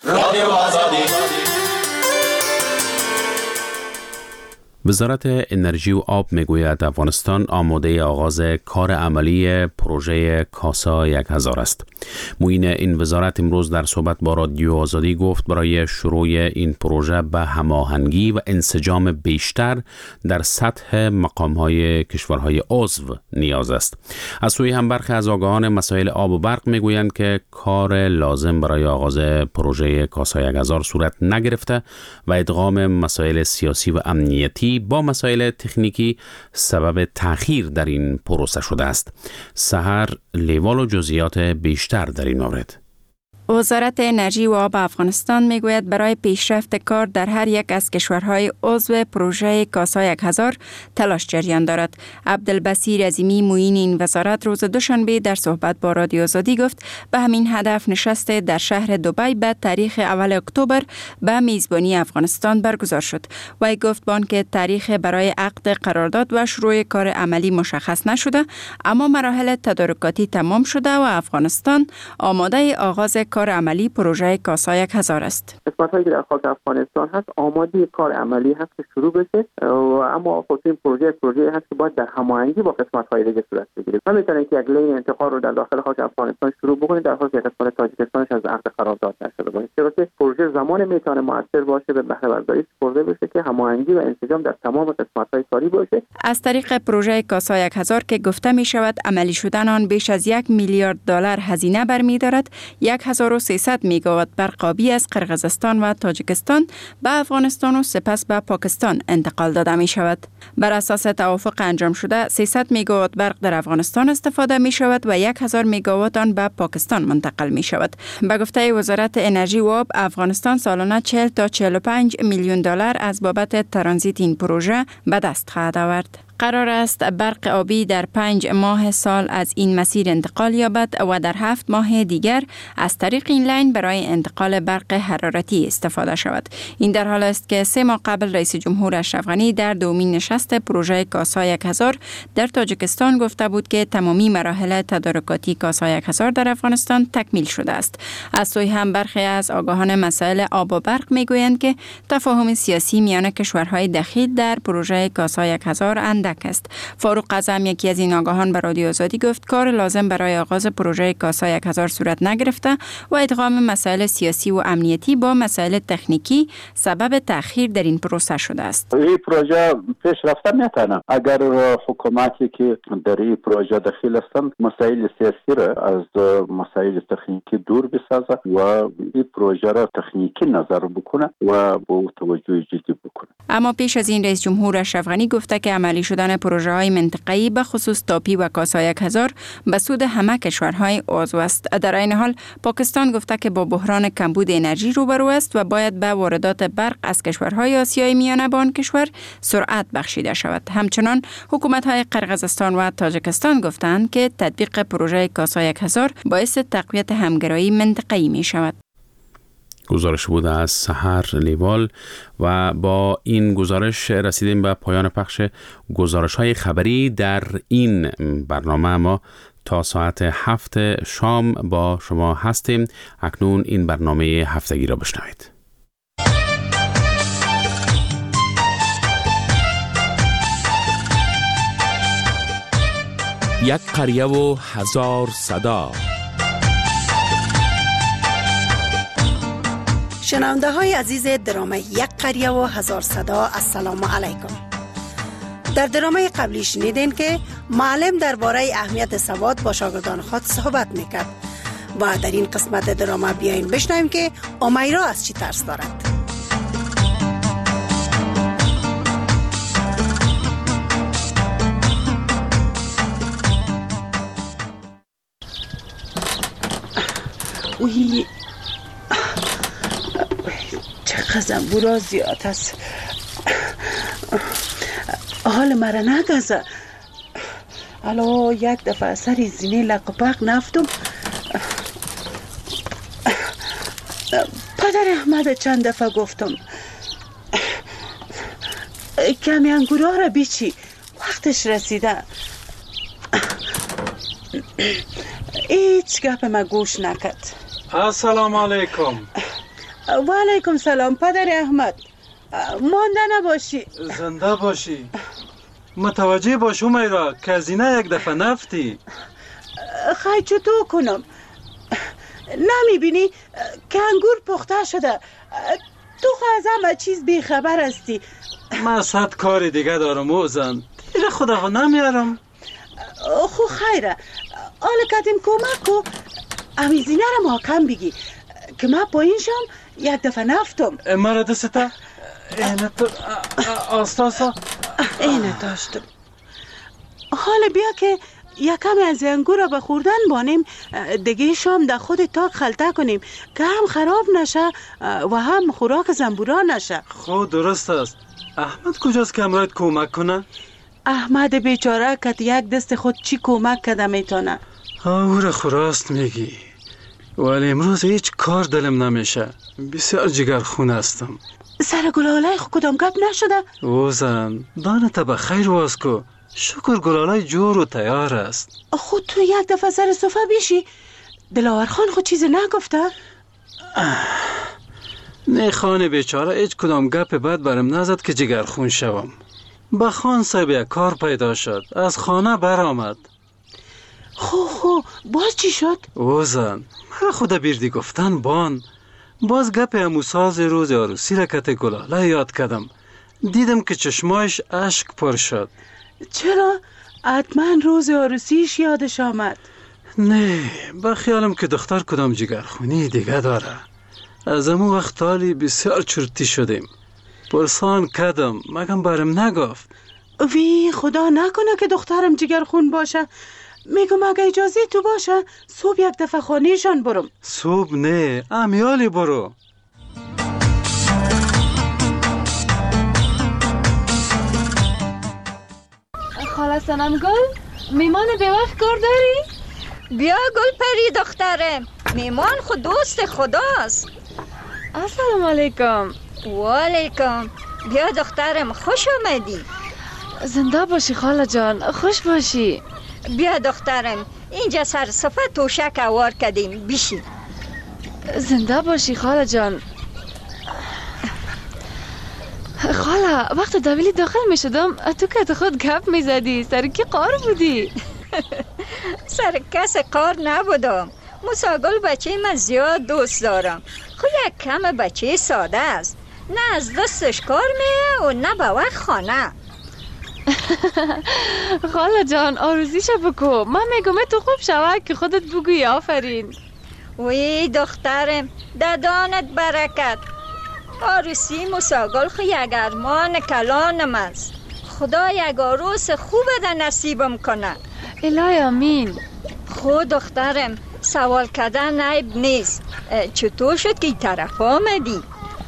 وزارت انرژی و آب میگوید افغانستان آماده آغاز کار عملی پروژه کاسا 1000 است. معین این وزارت امروز در صحبت با رادیو آزادی گفت برای شروع این پروژه به هماهنگی و انسجام بیشتر در سطح مقام‌های کشورهای عضو نیاز است. از سوی هم برخی از آگاهان مسائل آب و برق میگویند که کار لازم برای آغاز پروژه کاسا 1000 صورت نگرفته و ادغام مسائل سیاسی و امنیتی با مسائل تکنیکی سبب تأخیر در این پروسه شده است. سحر لیوال و جزئیات بیشتر در این مورد. وزارت انرژی و آب افغانستان میگوید برای پیشرفت کار در هر یک از کشورهای عضو پروژه کاسا 1000 تلاش جریان دارد. عبدالبصیر عظیمی معین این وزارت روز دوشنبه در صحبت با رادیو آزادی گفت به همین هدف نشست در شهر دبی به تاریخ اول اکتبر به میزبانی افغانستان برگزار شد. وی گفت با آنکه تاریخ برای عقد قرارداد و شروع کار عملی مشخص نشده، اما مراحل تدارکاتی تمام شده و افغانستان آماده آغاز کار عملی پروژه کاسا 1000 است. قسمت‌هایی که در خاک افغانستان هست آماده کار عملی هست که شروع بشه، اما خود این پروژه هست که باید در هماهنگی با قسمت‌های دیگه صورت بگیره. نمی‌تونه که یک لین انتقال رو در داخل خاک افغانستان شروع بکنید در حالی که قسمت تاجیکستانش از عقد قرارداد نشده باشه. چرا که پروژه زمان میتونه مؤثر باشه به بهره برداری سپرده بشه که هماهنگی و انسجام در تمام قسمت‌های کاری باشه. از طریق پروژه کاسا 1000 که گفته می‌شود عملی شدن آن بیش از 1 میلیارد دلار هزینه برمی‌دارد، 1300 میگاوات برق آبی از قرقیزستان و تاجیکستان به افغانستان و سپس به پاکستان انتقال داده می شود. بر اساس توافق انجام شده 300 میگاوات برق در افغانستان استفاده می شود و 1000 میگاوات آن به پاکستان منتقل می شود. به گفته وزارت انرژی و آب افغانستان سالانه 40 تا 45 میلیون دلار از بابت ترانزیت این پروژه به دست خواهد آورد. قرار است برق آبی در 5 ماه سال از این مسیر انتقال یابد و در 7 ماه دیگر از طریق این لین برای انتقال برق حرارتی استفاده شود. این در حال است که 3 ماه قبل رئیس جمهور اشرف غنی در دومین نشست پروژه کاسا 1000 در تاجیکستان گفته بود که تمامی مراحل تدارکاتی کاسا 1000 در افغانستان تکمیل شده است. از سوی هم برخی از آگاهان مسائل آب و برق میگویند که تفاهم سیاسی میان کشورهای دخیل در پروژه کاسا 1000 اندک است. فاروق اعظم یکی از این آگاهان به رادیو آزادی گفت کار لازم برای آغاز پروژه کاسا 1000 صورت نگرفته و ادغام مسائل سیاسی و امنیتی با مسائل تکنیکی سبب تأخیر در این پروسه شده است. این پروژه پیش رفته میتونه اگر حکومتی که در این پروژه داخل هستند مسائل سیاسی را از مسائل تکنیکی دور بسازه و این پروژه را تکنیکی نظر بکنه و با توجه جدی بکنه. اما پیش از این رئیس جمهور اشرف غنی گفته که عملی شدن پروژه های منطقه‌ای به خصوص تاپی و کاسا 1000 به سود همه کشورهای عضو است. در این حال پاکستان گفته که با بحران کمبود انرژی روبرو است و باید به واردات برق از کشورهای آسیای میانه به آن کشور سرعت بخشیده شود. همچنان حکومت‌های قرقیزستان و تاجیکستان گفتند که تطبیق پروژه کاسا 1000 باعث تقویت همگرایی منطقه‌ای می شود. گزارش بود از سحر لیوال و با این گزارش رسیدیم به پایان پخش گزارش‌های خبری در این برنامه. ما تا ساعت 7 شام با شما هستیم. اکنون این برنامه هفتگی را بشنوید. یک قریه و هزار صدا. شنونده های عزیز درامه یک قریه و هزار صدا، السلام علیکم. در درامه قبلی شنیدین که معلم درباره اهمیت سواد با شاگردان خود صحبت میکرد و در این قسمت درامه بیاین بشنویم که امیرا از چی ترس دارد. اوی چقدر زنبورا زیاد است. حال مرا نگذار. الو یک دفعه سری زینه لقبق نفتم. پدر احمد چند دفعه گفتم کمی انگورا را بیچی، وقتش رسیده. هیچ گپ ما گوش نکرد. السلام علیکم. و علیکم سلام پدر احمد. مانده نباشی. زنده باشی. متوجه باش امیرا که زینه یک دفعه نفتی. خیلی چطور کنم؟ نمیبینی که انگور پخته شده؟ تو از همه چیز بیخبر هستی. من 100 کار دیگه دارم اوزن. دیگه خدا نمیارم. خو خیره. حالا کدیم کمک کو امیزینه را محکم بگی که من پایین شم یک دفعه نفتم. مرا دسته اینه تو آستاسا اینه داشتم. حالا بیا که یکم از انگور را به خوردن بانیم، دیگه شام در خود تاک خلطه کنیم که هم خراب نشه و هم خوراک زنبورا نشه. خود درست است. احمد کجاست که امرایت کمک کنه؟ احمد بیچاره که یک دست خود چی کمک کده میتونه؟ او را خوراست میگی، ولی امروز هیچ کار دلم نمیشه. بسیار جگرخون هستم. سر گلالای خود کدام گپ نشده؟ اوزن دانت به خیر واس کو. شکر گلالای جور و تیار است. خود تو یک دفعه سر صفحه بیشی. دلاور خان خود چیز نگفته؟ نه خانه بیچاره هیچ کدام گپ بد برم نزد که جگرخون شوم. با خان صاحب یک کار پیدا شد، از خانه برآمد. خو باز چی شد؟ اوزن مرا خدا بیردی گفتن بان. باز گپ اموساز روز عروسی رکت گلاله یاد کردم. دیدم که چشمایش اشک پر شد. چرا؟ حتما روز عروسیش یادش آمد. نه با خیالم که دختر کدام جگرخونی دیگه داره. از امو وقت تالی بسیار چرتی شدیم. پرسان کردم مگم برم نگفت. وی خدا نکنه که دخترم جگرخون باشه. میگم اگه اجازه تو باشه صبح یک دفعه خانهشان برم. صبح نه امیالی برو. خاله سنم گل میمان به وقت کار داری؟ بیا گل پری دخترم، میمان خود دوست خداست. السلام علیکم. و علیکم. بیا دخترم خوش آمدی. زنده باشی خاله جان، خوش باشی. بیا دخترم اینجا سر صفحه توشک اوار کردیم بیشی. زنده باشی خاله جان. خاله وقت دویلی داخل می شدم تو که خود گپ می زدی سر کی قار بودی؟ سر کس قار نبودم. موساگل بچه من زیاد دوست دارم. خو یک کم بچه ساده است، نه از دستش کار میه و نه به وقت خانه. خاله جان آرزویشو بکو. من میگم تو خوب شوه که خودت بگوی آفرین. وی دخترم ددانت برکت. عروسی موساگل خو یک ارمان کلانم است. خدا یک عروس خوب ده نصیبم کنه. الهی آمین. خود دخترم سوال کردن عیب نیست. چطور شد که این طرف آمدی؟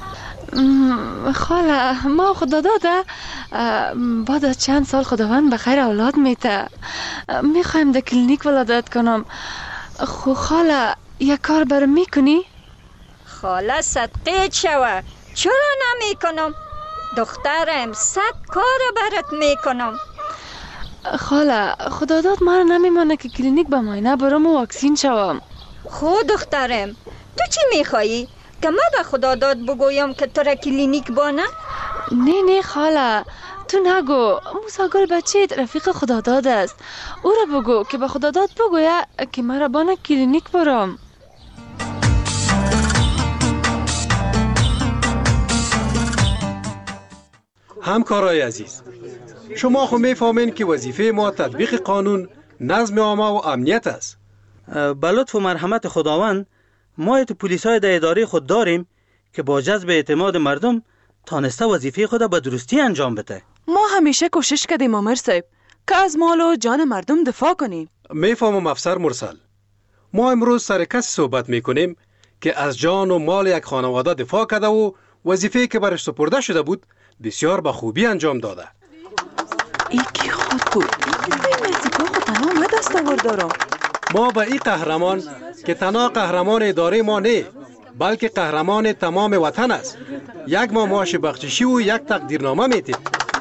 خاله ما خدا داده بعد از چند سال خداوند به خیر اولاد میته. میخوایم در کلینیک ولادت کنم. خو خاله یک کار برام میکنی؟ خاله صدقه شوه. چرا نمی کنم؟ دخترم 100 کار برات می کنم. خاله خدا داد من نمیمانه که کلینیک به معاینه برم و واکسین شوم. خود دخترم تو چی میخوایی؟ که من به خدا داد بگویم که تو را کلینیک بانه؟ نه خاله تو نگو. موساگل بچه رفیق خدا داد است. او را بگو که به خدا داد بگویه که من را بانه کلینیک برم. همکارای عزیز، شما خو میفهمین که وظیفه ما تطبیق قانون، نظم عامه و امنیت است. به لطف و مرحمت خداوند ما پلیسای در اداره خود داریم که با جذب اعتماد مردم تانسته وظیفه خود به درستی انجام بده. ما همیشه کوشش کردیم امیر صاحب که از مال و جان مردم دفاع کنیم. میفهمم افسر مرسل. ما امروز سر کسی صحبت میکنیم که از جان و مال یک خانواده دفاع کرده و وظیفه که برش سپرده شده بود بسیار به خوبی انجام داده. ای کی خود بود؟ این نزدیکا خود تنها ما دستاور دارم. ما به این قهرمان که تنها قهرمان اداره ما نه بلکه قهرمان تمام وطن است یک معاش بخششی و یک تقدیرنامه میدیم.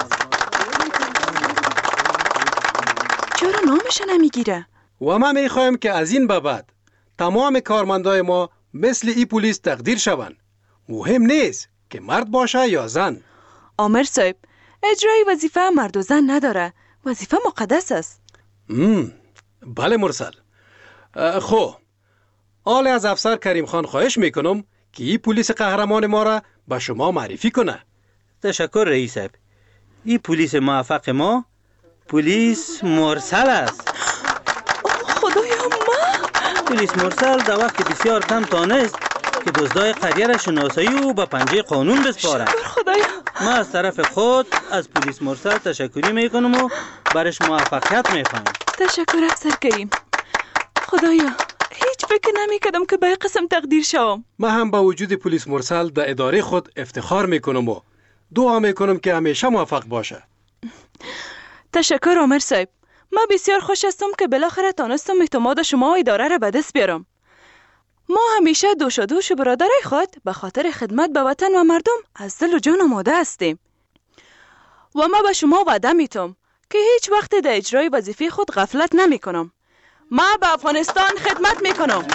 چرا نامش نمیگیره؟ و ما میخوایم که از این به بعد تمام کارمندای ما مثل این پلیس تقدیر شوند. مهم نیست که مرد باشه یا زن. آمر صاحب اجرای وظیفه مرد و زن نداره. وظیفه مقدس است. بله مرسل. خب آل از افسر کریم خان خواهش میکنم که این پلیس قهرمان ما را به شما معرفی کنه. تشکر رئیس صاحب. این پلیس موفق ما پلیس مرسل است. خدایا ما پلیس مرسل در وقت بسیار کم تانست که دزدای قریه را شناسایی و به پنجه قانون بسپاره. شکر خدایا. ما از طرف خود از پلیس مرسل تشکری میکنم و برش موفقیت میخوایم. تشکر افسر کریم. خدایا هیچ فکر نمیکردم که به این قسم تقدیر شوم. من هم با وجود پلیس مرسل در اداره خود افتخار میکنم و دعا میکنم که همیشه موفق باشه. تشکر عمر صاحب. من بسیار خوش هستم که بالاخره تانستم اعتماد شما و اداره را به دست بیارم. ما همیشه دوش برادرای خود به خاطر خدمت به وطن و مردم از دل و جان آماده هستیم. و ما به شما وعده میتم که هیچ وقت در اجرای وظیفه خود غفلت نمی کنم. ما به افغانستان خدمت میکنم.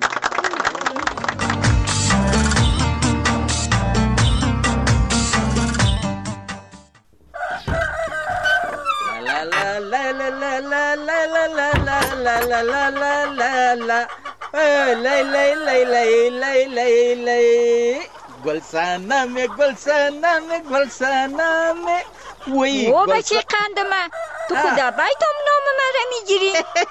وی او بچه قندمه تو خدا بایدم نام مرا میگیری؟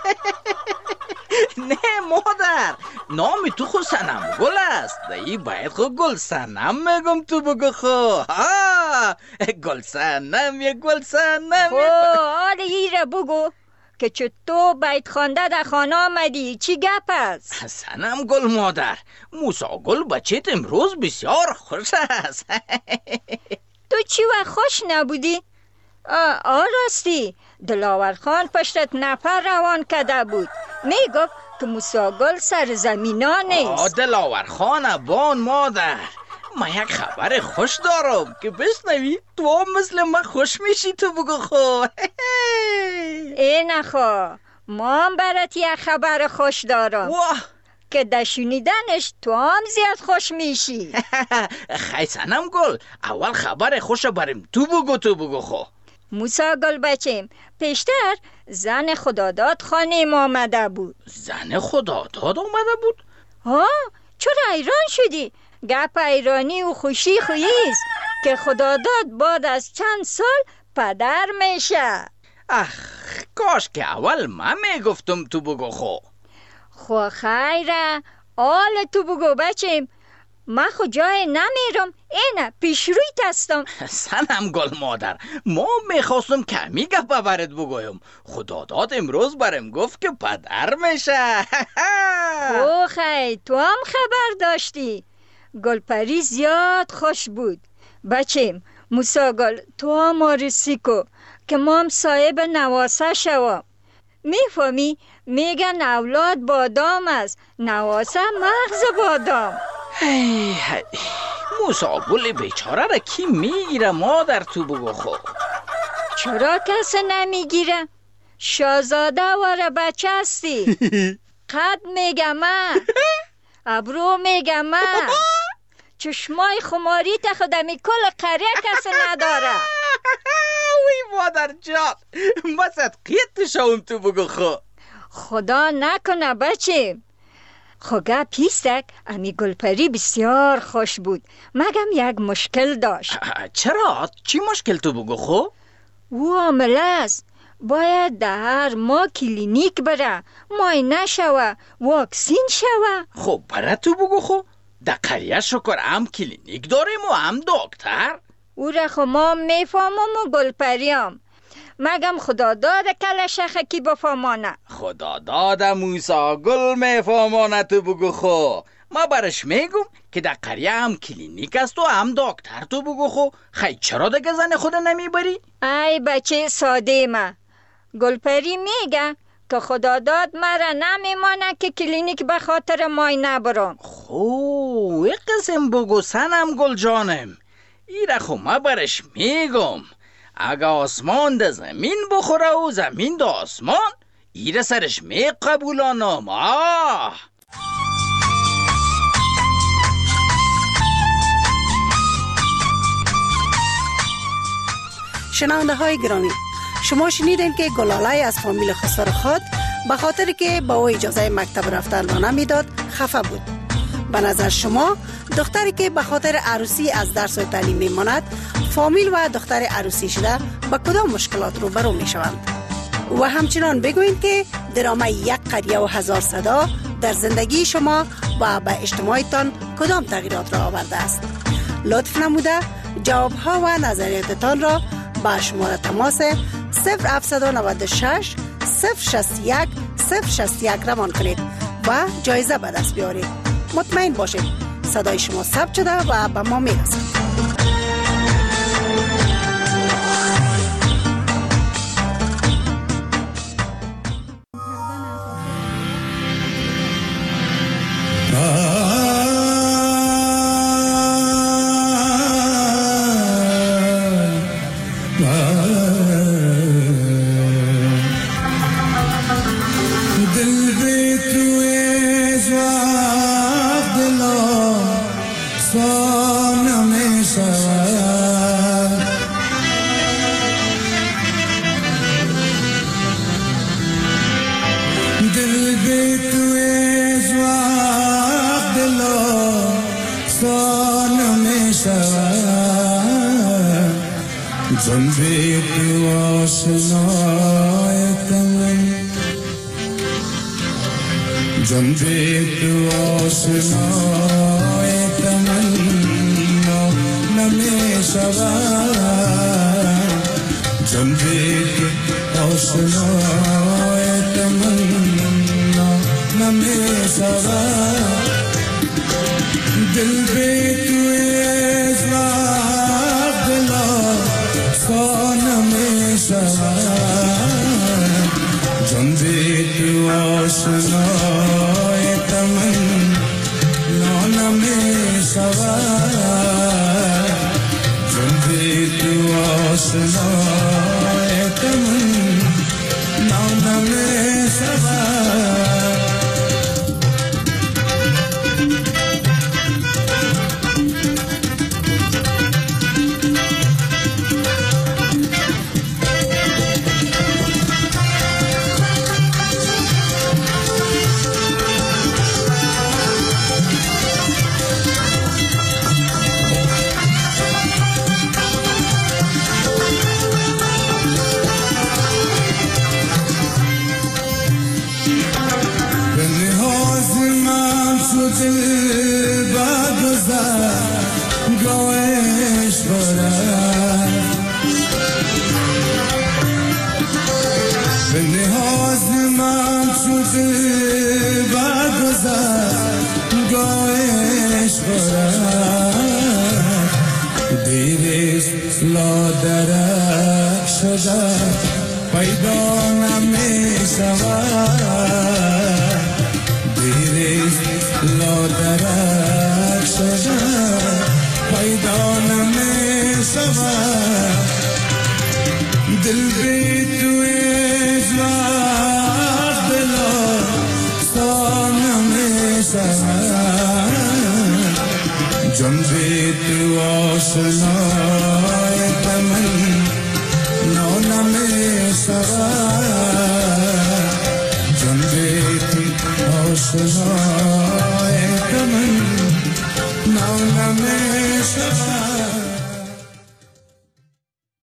نه مادر نام تو خود سنم گل است دایی باید خود گل سنم میگم تو بگو خو گل سنم یک گل سنم خو آره ایره بگو که چطور باید خوانده در خانه آمدی چی گپ است؟ سنم گل مادر موسا گل بچهت امروز بسیار خوش است. تو چی و خوش نبودی؟ راستی دلاور خان پشتت نفر روان کده بود میگفت که موسا گل سر زمینا نیست. دلاور خان بان مادر من یک خبر خوش دارم که بشنوی تو هم مثل من خوش میشی تو بگو خو. ای نخوا ما هم برات یک خبر خوش دارم که در شنیدنش تو هم زیاد خوش میشی. خی سنم گل اول خبر خوش بریم تو بگو خو. موسا گل بچیم پیشتر زن خداداد خانه ما آمده بود. زن خداداد آمده بود؟ چرا ایران شدی؟ گپ ایرانی و خوشی خوییست که خداداد بعد از چند سال پدر میشه. کاش که اول من میگفتم تو بگو خو. خیره آل تو بگو بچیم من خود جای نمیرم اینه پیشرویت هستم. سنم گل مادر ما میخواستم کمی گپ برات بگویم خداداد امروز برم گفت که پدر میشه. خی تو هم خبر داشتی. گلپری زیاد خوش بود. بچیم موسا گل تو هم آرسی کو که ما هم صاحب نواسه شوم. میفهمی میگن اولاد بادام است نواسه مغز بادام. هی موسا گل بیچاره را کی میگیره مادر تو بگو خو؟ چرا کسی نمیگیره؟ شاهزاده واره بچه هستی. قد میگم من، ابرو میگم من، چشمای خماری تا خودمی کل قریه کسی نداره. وی مادر جان ما صدقیت شوم تو بگو خو. خدا نکنه بچه. خوگه پیستک امی گلپری بسیار خوش بود، مگم یک مشکل داشت. چرا؟ چی مشکل تو بگو خو؟ او عامله است، باید در هر ماه کلینیک بره، معاینه شوه، واکسین شوه. خب برای تو بگو خو، در قریه شکر هم کلینیک داریم و هم دکتر. او را خو ما میفهمم و گلپریم، مگم خدا داد کلشخه کی بفهمانه. خدا داد موسی گل میفهمانه تو بگو خو. ما برش میگم که در قریه هم کلینیک است و هم دکتر تو بگو خو. خیلی چرا دیگه زن خود نمیبری؟ ای بچه ساده ما، گلپری میگه که خدا داد مرا نمیمانه که کلینیک به خاطر معاینه برم. خو یک قسم بگو سنم گل جانم، ایره خو ما برش میگم اگه آسمان ده زمین بخوره و زمین ده آسمان، ایره سرش می قبولانم. شنونده های گرامی، شما شنیدین که گلاله از فامیل خسروخات به خاطر که با او اجازه مکتب رفتن را نمیداد خفه بود. به نظر شما دختری که به خاطر عروسی از درس و تعلیم میماند، فامیل و دختر عروسی شده با کدام مشکلات رو برو می شوند؟ و همچنان بگوین که درامه یک قریه و هزار صدا در زندگی شما و به اجتماعتان کدام تغییرات را آورده است. لطف نموده جوابها و نظریاتتان را با شماره تماس 0796 061 061 روان کنید و جایزه به دست بیارید. مطمئن باشید صدای شما ثبت شده و به ما میرسد. شود پیدا نمیشود دل بی تو هیچ وقت دلستان نمیشود جان بی تو آشنا